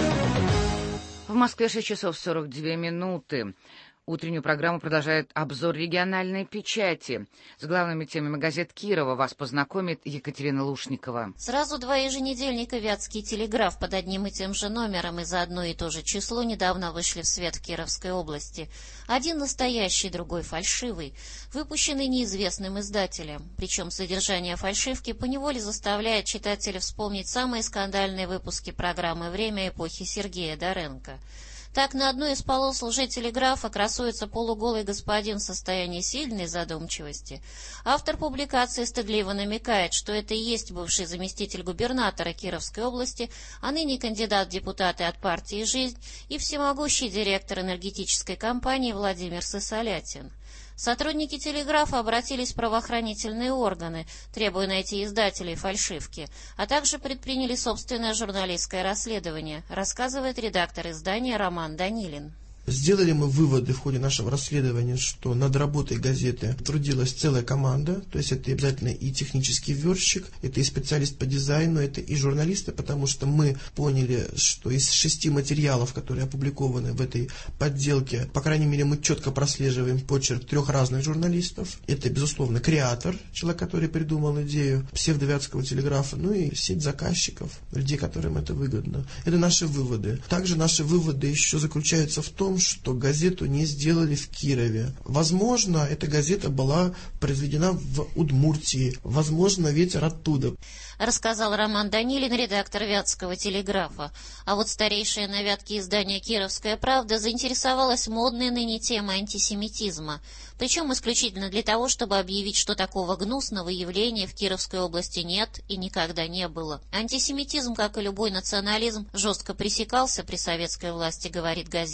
В Москве 6 часов 42 минуты. Утреннюю программу продолжает обзор региональной печати. С главными темами газет Кирова вас познакомит Екатерина Лушникова. Сразу 2 еженедельника «Вятский телеграф» под одним и тем же номером и за одно и то же число недавно вышли в свет в Кировской области. Один настоящий, другой фальшивый, выпущенный неизвестным издателем. Причем содержание фальшивки поневоле заставляет читателя вспомнить самые скандальные выпуски программы «Время» эпохи Сергея Доренко. Так, на одной из полос лжетелеграфа красуется полуголый господин в состоянии сильной задумчивости. Автор публикации стыдливо намекает, что это и есть бывший заместитель губернатора Кировской области, а ныне кандидат в депутаты от партии «Жизнь» и всемогущий директор энергетической компании Владимир Сысолятин. Сотрудники телеграфа обратились в правоохранительные органы, требуя найти издателей фальшивки, а также предприняли собственное журналистское расследование, рассказывает редактор издания Роман Данилин. Сделали мы выводы в ходе нашего расследования, что над работой газеты трудилась целая команда, то есть это обязательно и технический вверстщик, это и специалист по дизайну, это и журналисты, потому что мы поняли, что из 6 материалов, которые опубликованы в этой подделке, по крайней мере, мы четко прослеживаем почерк 3 разных журналистов. Это, безусловно, креатор, человек, который придумал идею псевдовятского телеграфа, ну и сеть заказчиков, людей, которым это выгодно. Это наши выводы. Также наши выводы еще заключаются в том, что газету не сделали в Кирове. Возможно, эта газета была произведена в Удмуртии. Возможно, ветер оттуда. Рассказал Роман Данилин, редактор Вятского телеграфа. А вот старейшее на Вятке издание «Кировская правда» заинтересовалось модной ныне темой антисемитизма. Причем исключительно для того, чтобы объявить, что такого гнусного явления в Кировской области нет и никогда не было. Антисемитизм, как и любой национализм, жестко пресекался при советской власти, говорит газета.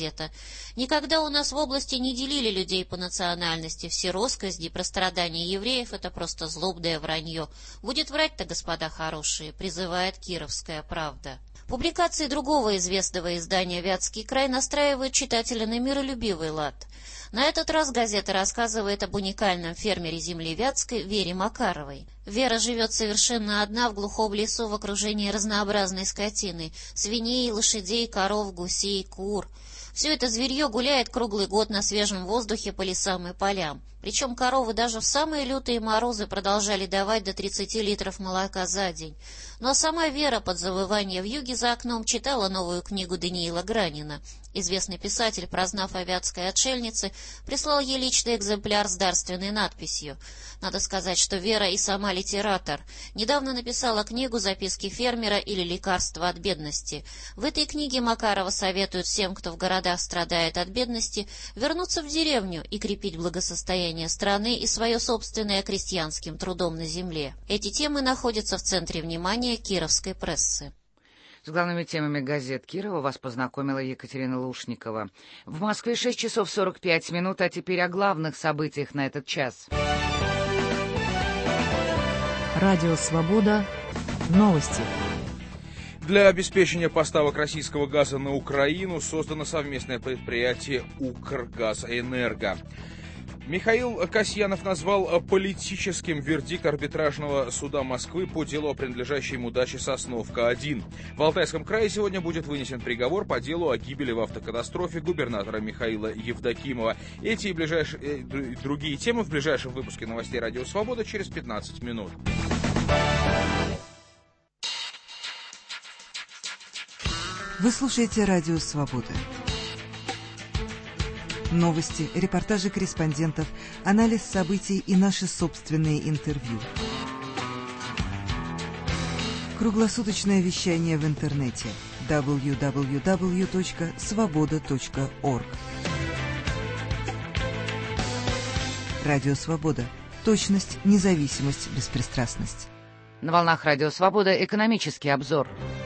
Никогда у нас в области не делили людей по национальности. Все россказни про страдания евреев — это просто злобное вранье. Будет врать-то, господа хорошие, призывает «Кировская правда». Публикации другого известного издания «Вятский край» настраивают читателя на миролюбивый лад. На этот раз газета рассказывает об уникальном фермере земли Вятской Вере Макаровой. Вера живет совершенно одна в глухом лесу в окружении разнообразной скотины – свиней, лошадей, коров, гусей, кур. Все это зверье гуляет круглый год на свежем воздухе по лесам и полям. Причем коровы даже в самые лютые морозы продолжали давать до 30 литров молока за день. Но сама Вера под завывание вьюги за окном читала новую книгу Даниила Гранина. Известный писатель, прознав о вятской отшельнице, прислал ей личный экземпляр с дарственной надписью. Надо сказать, что Вера и сама литератор. Недавно написала книгу «Записки фермера» или «Лекарство от бедности». В этой книге Макарова советует всем, кто в городах страдает от бедности, вернуться в деревню и крепить благосостояние страны и свое собственное крестьянским трудом на земле. Эти темы находятся в центре внимания кировской прессы. С главными темами газет Кирова вас познакомила Екатерина Лушникова. В Москве 6 часов 45 минут, а теперь о главных событиях на этот час. Радио «Свобода». Новости. Для обеспечения поставок российского газа на Украину создано совместное предприятие «Укргазэнерго». Михаил Касьянов назвал политическим вердикт арбитражного суда Москвы по делу о принадлежащей ему даче «Сосновка-1». В Алтайском крае сегодня будет вынесен приговор по делу о гибели в автокатастрофе губернатора Михаила Евдокимова. Эти и другие темы в ближайшем выпуске новостей «Радио Свобода» через 15 минут. Вы слушаете «Радио Свобода». Новости, репортажи корреспондентов, анализ событий и наши собственные интервью. Круглосуточное вещание в интернете www.svoboda.org. Радио Свобода. Точность, независимость, беспристрастность. На волнах Радио Свобода экономический обзор.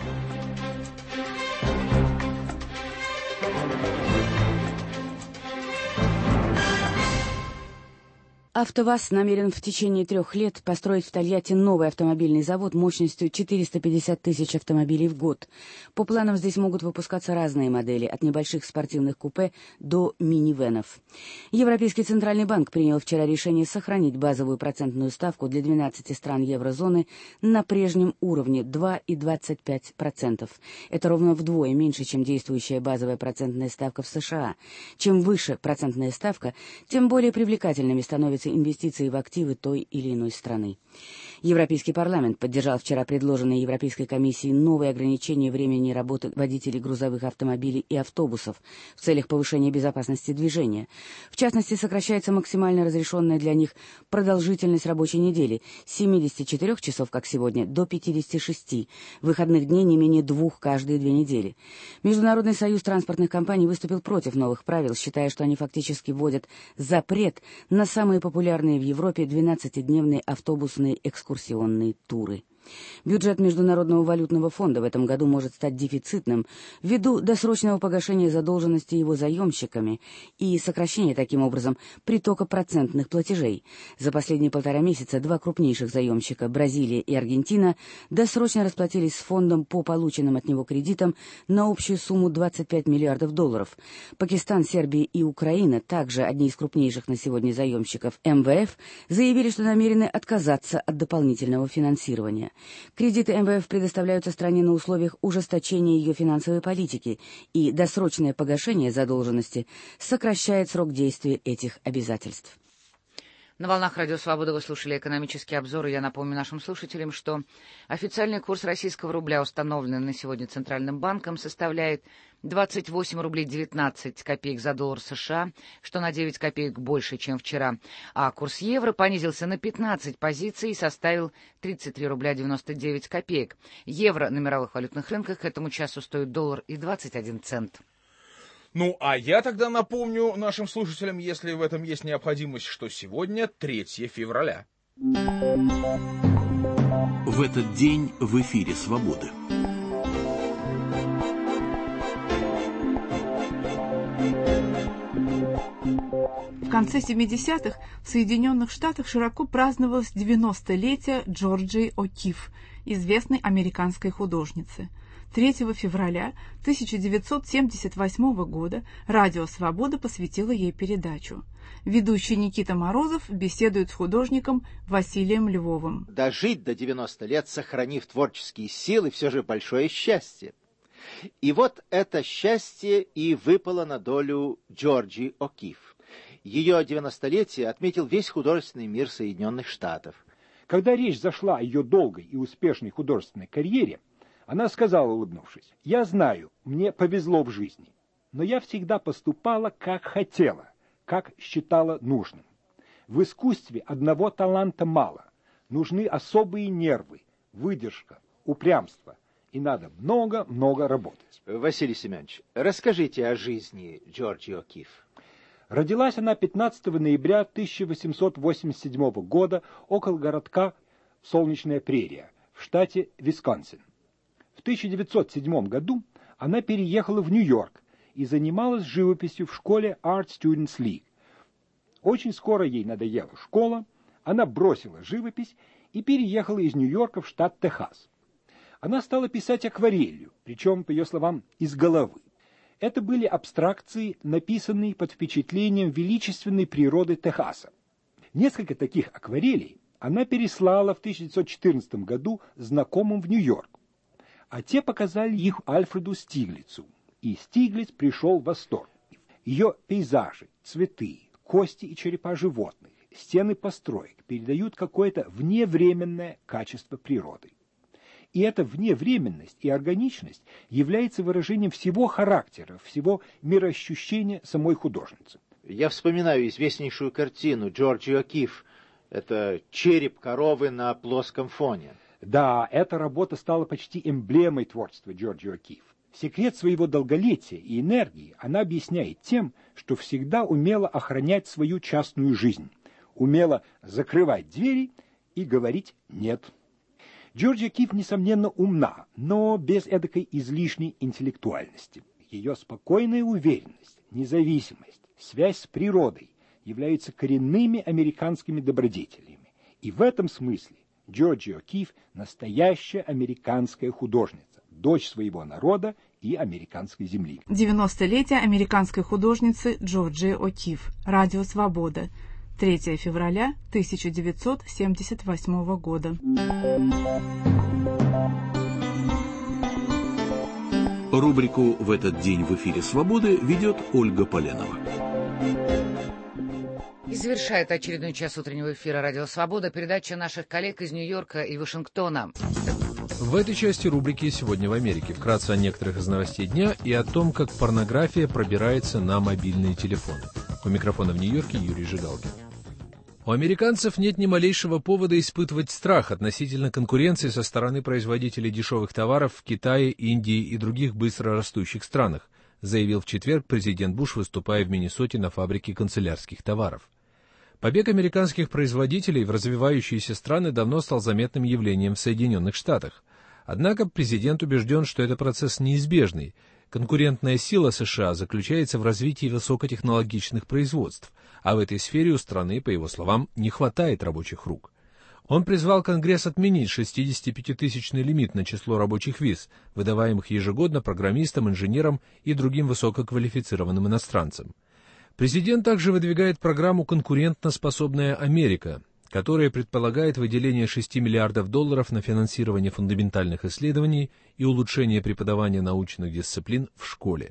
АвтоВАЗ намерен в течение 3 лет построить в Тольятти новый автомобильный завод мощностью 450 тысяч автомобилей в год. По планам здесь могут выпускаться разные модели, от небольших спортивных купе до минивенов. Европейский Центральный банк принял вчера решение сохранить базовую процентную ставку для 12 стран еврозоны на прежнем уровне 2,25%. Это ровно вдвое меньше, чем действующая базовая процентная ставка в США. Чем выше процентная ставка, тем более привлекательными становятся инвестиции в активы той или иной страны. Европейский парламент поддержал вчера предложенные Европейской комиссией новые ограничения времени работы водителей грузовых автомобилей и автобусов в целях повышения безопасности движения. В частности, сокращается максимально разрешенная для них продолжительность рабочей недели с 74 часов, как сегодня, до 56, выходных дней не менее 2 каждые 2 недели. Международный союз транспортных компаний выступил против новых правил, считая, что они фактически вводят запрет на самые популярные в Европе 12-дневные автобусные экскурсионные туры. Бюджет Международного валютного фонда в этом году может стать дефицитным ввиду досрочного погашения задолженности его заемщиками и сокращения таким образом притока процентных платежей. За последние 1,5 месяца 2 крупнейших заемщика, Бразилия и Аргентина, досрочно расплатились с фондом по полученным от него кредитам на общую сумму $25 миллиардов. Пакистан, Сербия и Украина, также одни из крупнейших на сегодня заемщиков МВФ, заявили, что намерены отказаться от дополнительного финансирования. Кредиты МВФ предоставляются стране на условиях ужесточения ее финансовой политики, и досрочное погашение задолженности сокращает срок действия этих обязательств. На волнах Радио Свобода вы слушали экономический обзор, и я напомню нашим слушателям, что официальный курс российского рубля, установленный на сегодня Центральным банком, составляет 28 рублей 19 копеек за доллар США, что на 9 копеек больше, чем вчера. А курс евро понизился на 15 позиций и составил 33 рубля 99 копеек. Евро на мировых валютных рынках к этому часу стоит $1.21. Ну, а я тогда напомню нашим слушателям, если в этом есть необходимость, что сегодня 3 февраля. В этот день в эфире «Свободы». В конце 70-х в Соединенных Штатах широко праздновалось 90-летие Джорджии О'Кифф, известной американской художницы. 3 февраля 1978 года Радио Свобода посвятило ей передачу. Ведущий Никита Морозов беседует с художником Василием Львовым. Дожить до 90 лет, сохранив творческие силы, все же большое счастье. И вот это счастье и выпало на долю Джорджии О'Кифф. Ее 90-летие отметил весь художественный мир Соединенных Штатов. Когда речь зашла о ее долгой и успешной художественной карьере, она сказала, улыбнувшись: «Я знаю, мне повезло в жизни, но я всегда поступала, как хотела, как считала нужным. В искусстве одного таланта мало, нужны особые нервы, выдержка, упрямство, и надо много-много работать». Василий Семенович, расскажите о жизни Джорджии О'Кифф. Родилась она 15 ноября 1887 года около городка Солнечная Прерия в штате Висконсин. В 1907 году она переехала в Нью-Йорк и занималась живописью в школе Art Students League. Очень скоро ей надоела школа, она бросила живопись и переехала из Нью-Йорка в штат Техас. Она стала писать акварелью, причем, по ее словам, из головы. Это были абстракции, написанные под впечатлением величественной природы Техаса. Несколько таких акварелей она переслала в 1914 году знакомым в Нью-Йорк, а те показали их Альфреду Стиглицу, и Стиглиц пришел в восторг. Ее пейзажи, цветы, кости и черепа животных, стены построек передают какое-то вневременное качество природы. И эта вневременность и органичность является выражением всего характера, всего мироощущения самой художницы. Я вспоминаю известнейшую картину Джорджии О'Кифф. Это череп коровы на плоском фоне. Да, эта работа стала почти эмблемой творчества Джорджии О'Кифф. Секрет своего долголетия и энергии она объясняет тем, что всегда умела охранять свою частную жизнь, умела закрывать двери и говорить «нет». Джорджия О'Кифф, несомненно, умна, но без эдакой излишней интеллектуальности. Ее спокойная уверенность, независимость, связь с природой являются коренными американскими добродетелями. И в этом смысле Джорджия О'Кифф – настоящая американская художница, дочь своего народа и американской земли. 90-летие американской художницы Джорджии О'Кифф. Радио Свобода. 3 февраля 1978 года. Рубрику «В этот день в эфире Свободы» ведет Ольга Поленова. И завершает очередной час утреннего эфира «Радио Свобода» передача наших коллег из Нью-Йорка и Вашингтона. В этой части рубрики «Сегодня в Америке» вкратце о некоторых из новостей дня и о том, как порнография пробирается на мобильные телефоны. У микрофона в Нью-Йорке Юрий Жигалкин. У американцев нет ни малейшего повода испытывать страх относительно конкуренции со стороны производителей дешевых товаров в Китае, Индии и других быстро растущих странах, заявил в четверг президент Буш, выступая в Миннесоте на фабрике канцелярских товаров. Побег американских производителей в развивающиеся страны давно стал заметным явлением в Соединенных Штатах. Однако президент убежден, что это процесс неизбежный. Конкурентная сила США заключается в развитии высокотехнологичных производств, а в этой сфере у страны, по его словам, не хватает рабочих рук. Он призвал Конгресс отменить 65-тысячный лимит на число рабочих виз, выдаваемых ежегодно программистам, инженерам и другим высококвалифицированным иностранцам. Президент также выдвигает программу «Конкурентоспособная Америка», которая предполагает выделение $6 миллиардов на финансирование фундаментальных исследований и улучшение преподавания научных дисциплин в школе.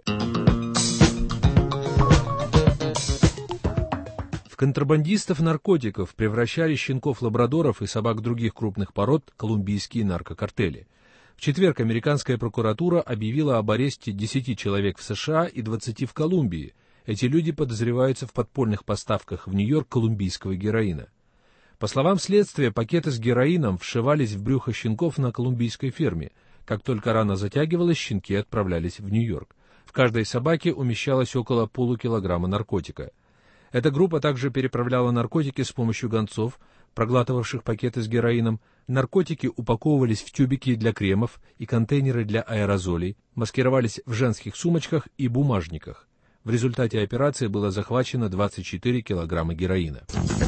В контрабандистов наркотиков превращали щенков-лабрадоров и собак других крупных пород колумбийские наркокартели. В четверг американская прокуратура объявила об аресте 10 человек в США и 20 в Колумбии. Эти люди подозреваются в подпольных поставках в Нью-Йорк колумбийского героина. По словам следствия, пакеты с героином вшивались в брюхо щенков на колумбийской ферме. Как только рана затягивалась, щенки отправлялись в Нью-Йорк. В каждой собаке умещалось около полукилограмма наркотика. Эта группа также переправляла наркотики с помощью гонцов, проглатывавших пакеты с героином. Наркотики упаковывались в тюбики для кремов и контейнеры для аэрозолей, маскировались в женских сумочках и бумажниках. В результате операции было захвачено 24 килограмма героина.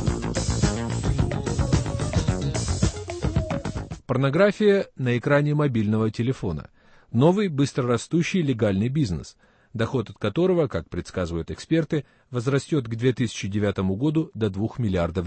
Порнография на экране мобильного телефона. Новый быстрорастущий легальный бизнес, доход от которого, как предсказывают эксперты, возрастет к 2009 году до $2 миллиардов.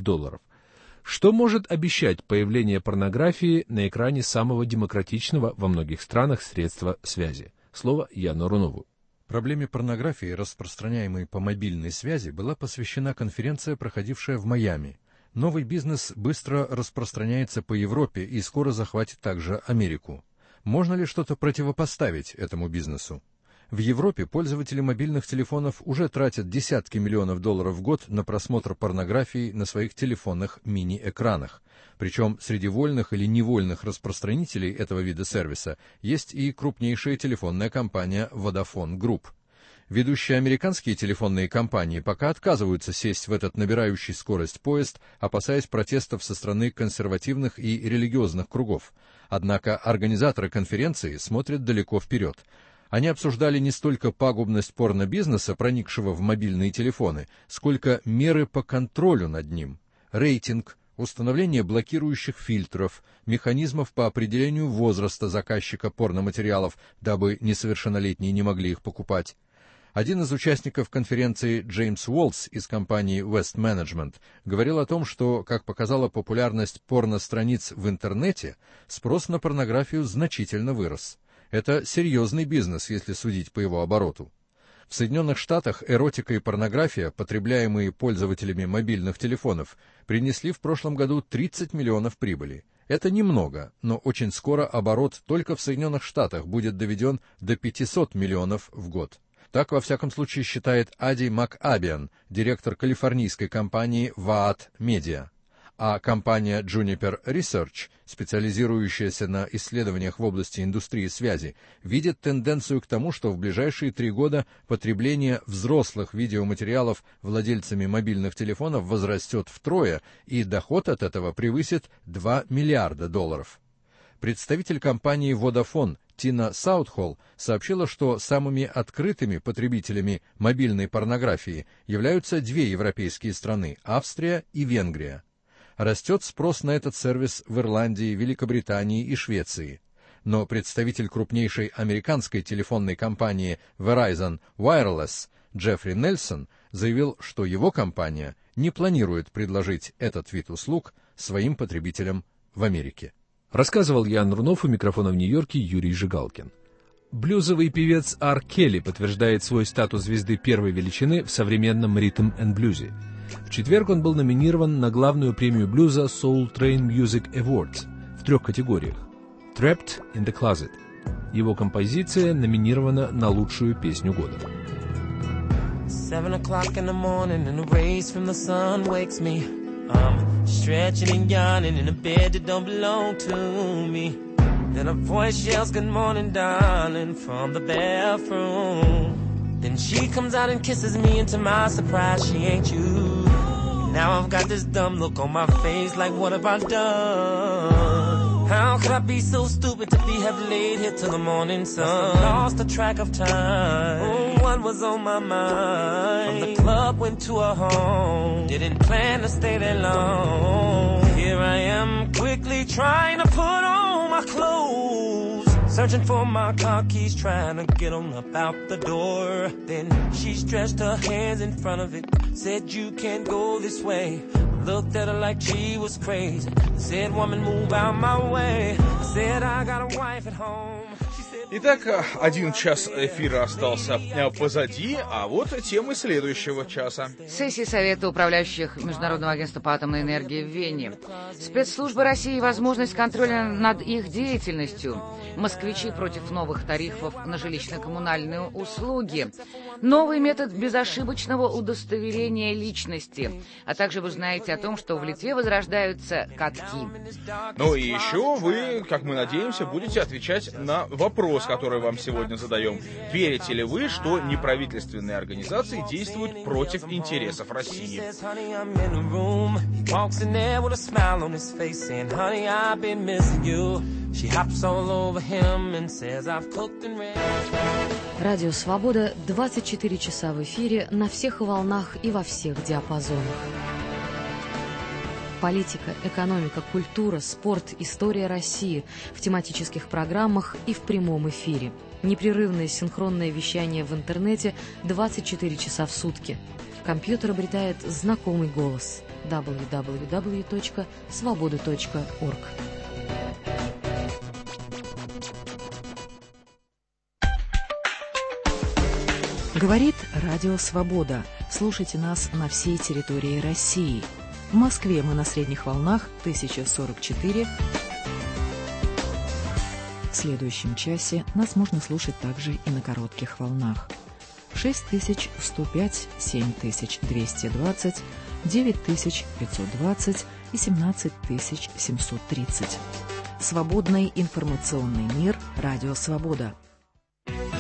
Что может обещать появление порнографии на экране самого демократичного во многих странах средства связи? Слово Яну Рунову. Проблеме порнографии, распространяемой по мобильной связи, была посвящена конференция, проходившая в Майами. Новый бизнес быстро распространяется по Европе и скоро захватит также Америку. Можно ли что-то противопоставить этому бизнесу? В Европе пользователи мобильных телефонов уже тратят десятки миллионов долларов в год на просмотр порнографии на своих телефонных мини-экранах. Причем среди вольных или невольных распространителей этого вида сервиса есть и крупнейшая телефонная компания Vodafone Group. Ведущие американские телефонные компании пока отказываются сесть в этот набирающий скорость поезд, опасаясь протестов со стороны консервативных и религиозных кругов. Однако организаторы конференции смотрят далеко вперед. Они обсуждали не столько пагубность порнобизнеса, проникшего в мобильные телефоны, сколько меры по контролю над ним. Рейтинг, установление блокирующих фильтров, механизмов по определению возраста заказчика порноматериалов, дабы несовершеннолетние не могли их покупать. Один из участников конференции, Джеймс Уолтс из компании West Management, говорил о том, что, как показала популярность порностраниц в интернете, спрос на порнографию значительно вырос. Это серьезный бизнес, если судить по его обороту. В Соединенных Штатах эротика и порнография, потребляемые пользователями мобильных телефонов, принесли в прошлом году 30 миллионов прибыли. Это немного, но очень скоро оборот только в Соединенных Штатах будет доведен до 500 миллионов в год. Так, во всяком случае, считает Ади МакАбиан, директор калифорнийской компании Vaad Media. А компания Juniper Research, специализирующаяся на исследованиях в области индустрии связи, видит тенденцию к тому, что в ближайшие 3 года потребление взрослых видеоматериалов владельцами мобильных телефонов возрастет втрое, и доход от этого превысит $2 миллиарда. Представитель компании Vodafone Тина Саутхолл сообщила, что самыми открытыми потребителями мобильной порнографии являются 2 европейские страны – Австрия и Венгрия. Растет спрос на этот сервис в Ирландии, Великобритании и Швеции. Но представитель крупнейшей американской телефонной компании Verizon Wireless Джеффри Нельсон заявил, что его компания не планирует предложить этот вид услуг своим потребителям в Америке. Рассказывал Ян Рунов, у микрофона в Нью-Йорке Юрий Жигалкин. Блюзовый певец Ар Келли подтверждает свой статус звезды первой величины в современном ритм-энд-блюзе. В четверг он был номинирован на главную премию блюза Soul Train Music Awards в 3 категориях. Trapped in the Closet. Его композиция номинирована на лучшую песню года. 7 o'clock in the morning and the rays from the sun wakes me. I'm stretching and yawning in a bed that don't belong to me. Then a voice yells, "Good morning, darling," from the bathroom. Then she comes out and kisses me, and to my surprise, she ain't you. Now I've got this dumb look on my face, like what have I done? How could I be so stupid to have laid here till the morning sun? Lost the track of time. Oh, what was on my mind? From the club went to a home. Didn't plan to stay that long. Here I am, quickly trying to put on my clothes. Searching for my car keys, trying to get on up out the door. Then she stretched her hands in front of it, said you can't go this way. Looked at her like she was crazy. Said, woman, move out my way. I said, I got a wife at home. Итак, 1 час эфира остался позади, а вот темы следующего часа. Сессия Совета управляющих Международного агентства по атомной энергии в Вене. Спецслужбы России и возможность контроля над их деятельностью. Москвичи против новых тарифов на жилищно-коммунальные услуги. Новый метод безошибочного удостоверения личности. А также вы знаете о том, что в Литве возрождаются катки. Ну и еще вы, как мы надеемся, будете отвечать на вопрос, который вам сегодня задаем. Верите ли вы, что неправительственные организации действуют против интересов России? Радио «Свобода» 24 часа в эфире на всех волнах и во всех диапазонах. Политика, экономика, культура, спорт, история России в тематических программах и в прямом эфире. Непрерывное синхронное вещание в интернете 24 часа в сутки. Компьютер обретает знакомый голос. www.svoboda.org. Говорит Радио Свобода. Слушайте нас на всей территории России. В Москве мы на средних волнах 1044. В следующем часе нас можно слушать также и на коротких волнах. 6105, 7220, 9520 и 17730. Свободный информационный мир. Радио Свобода.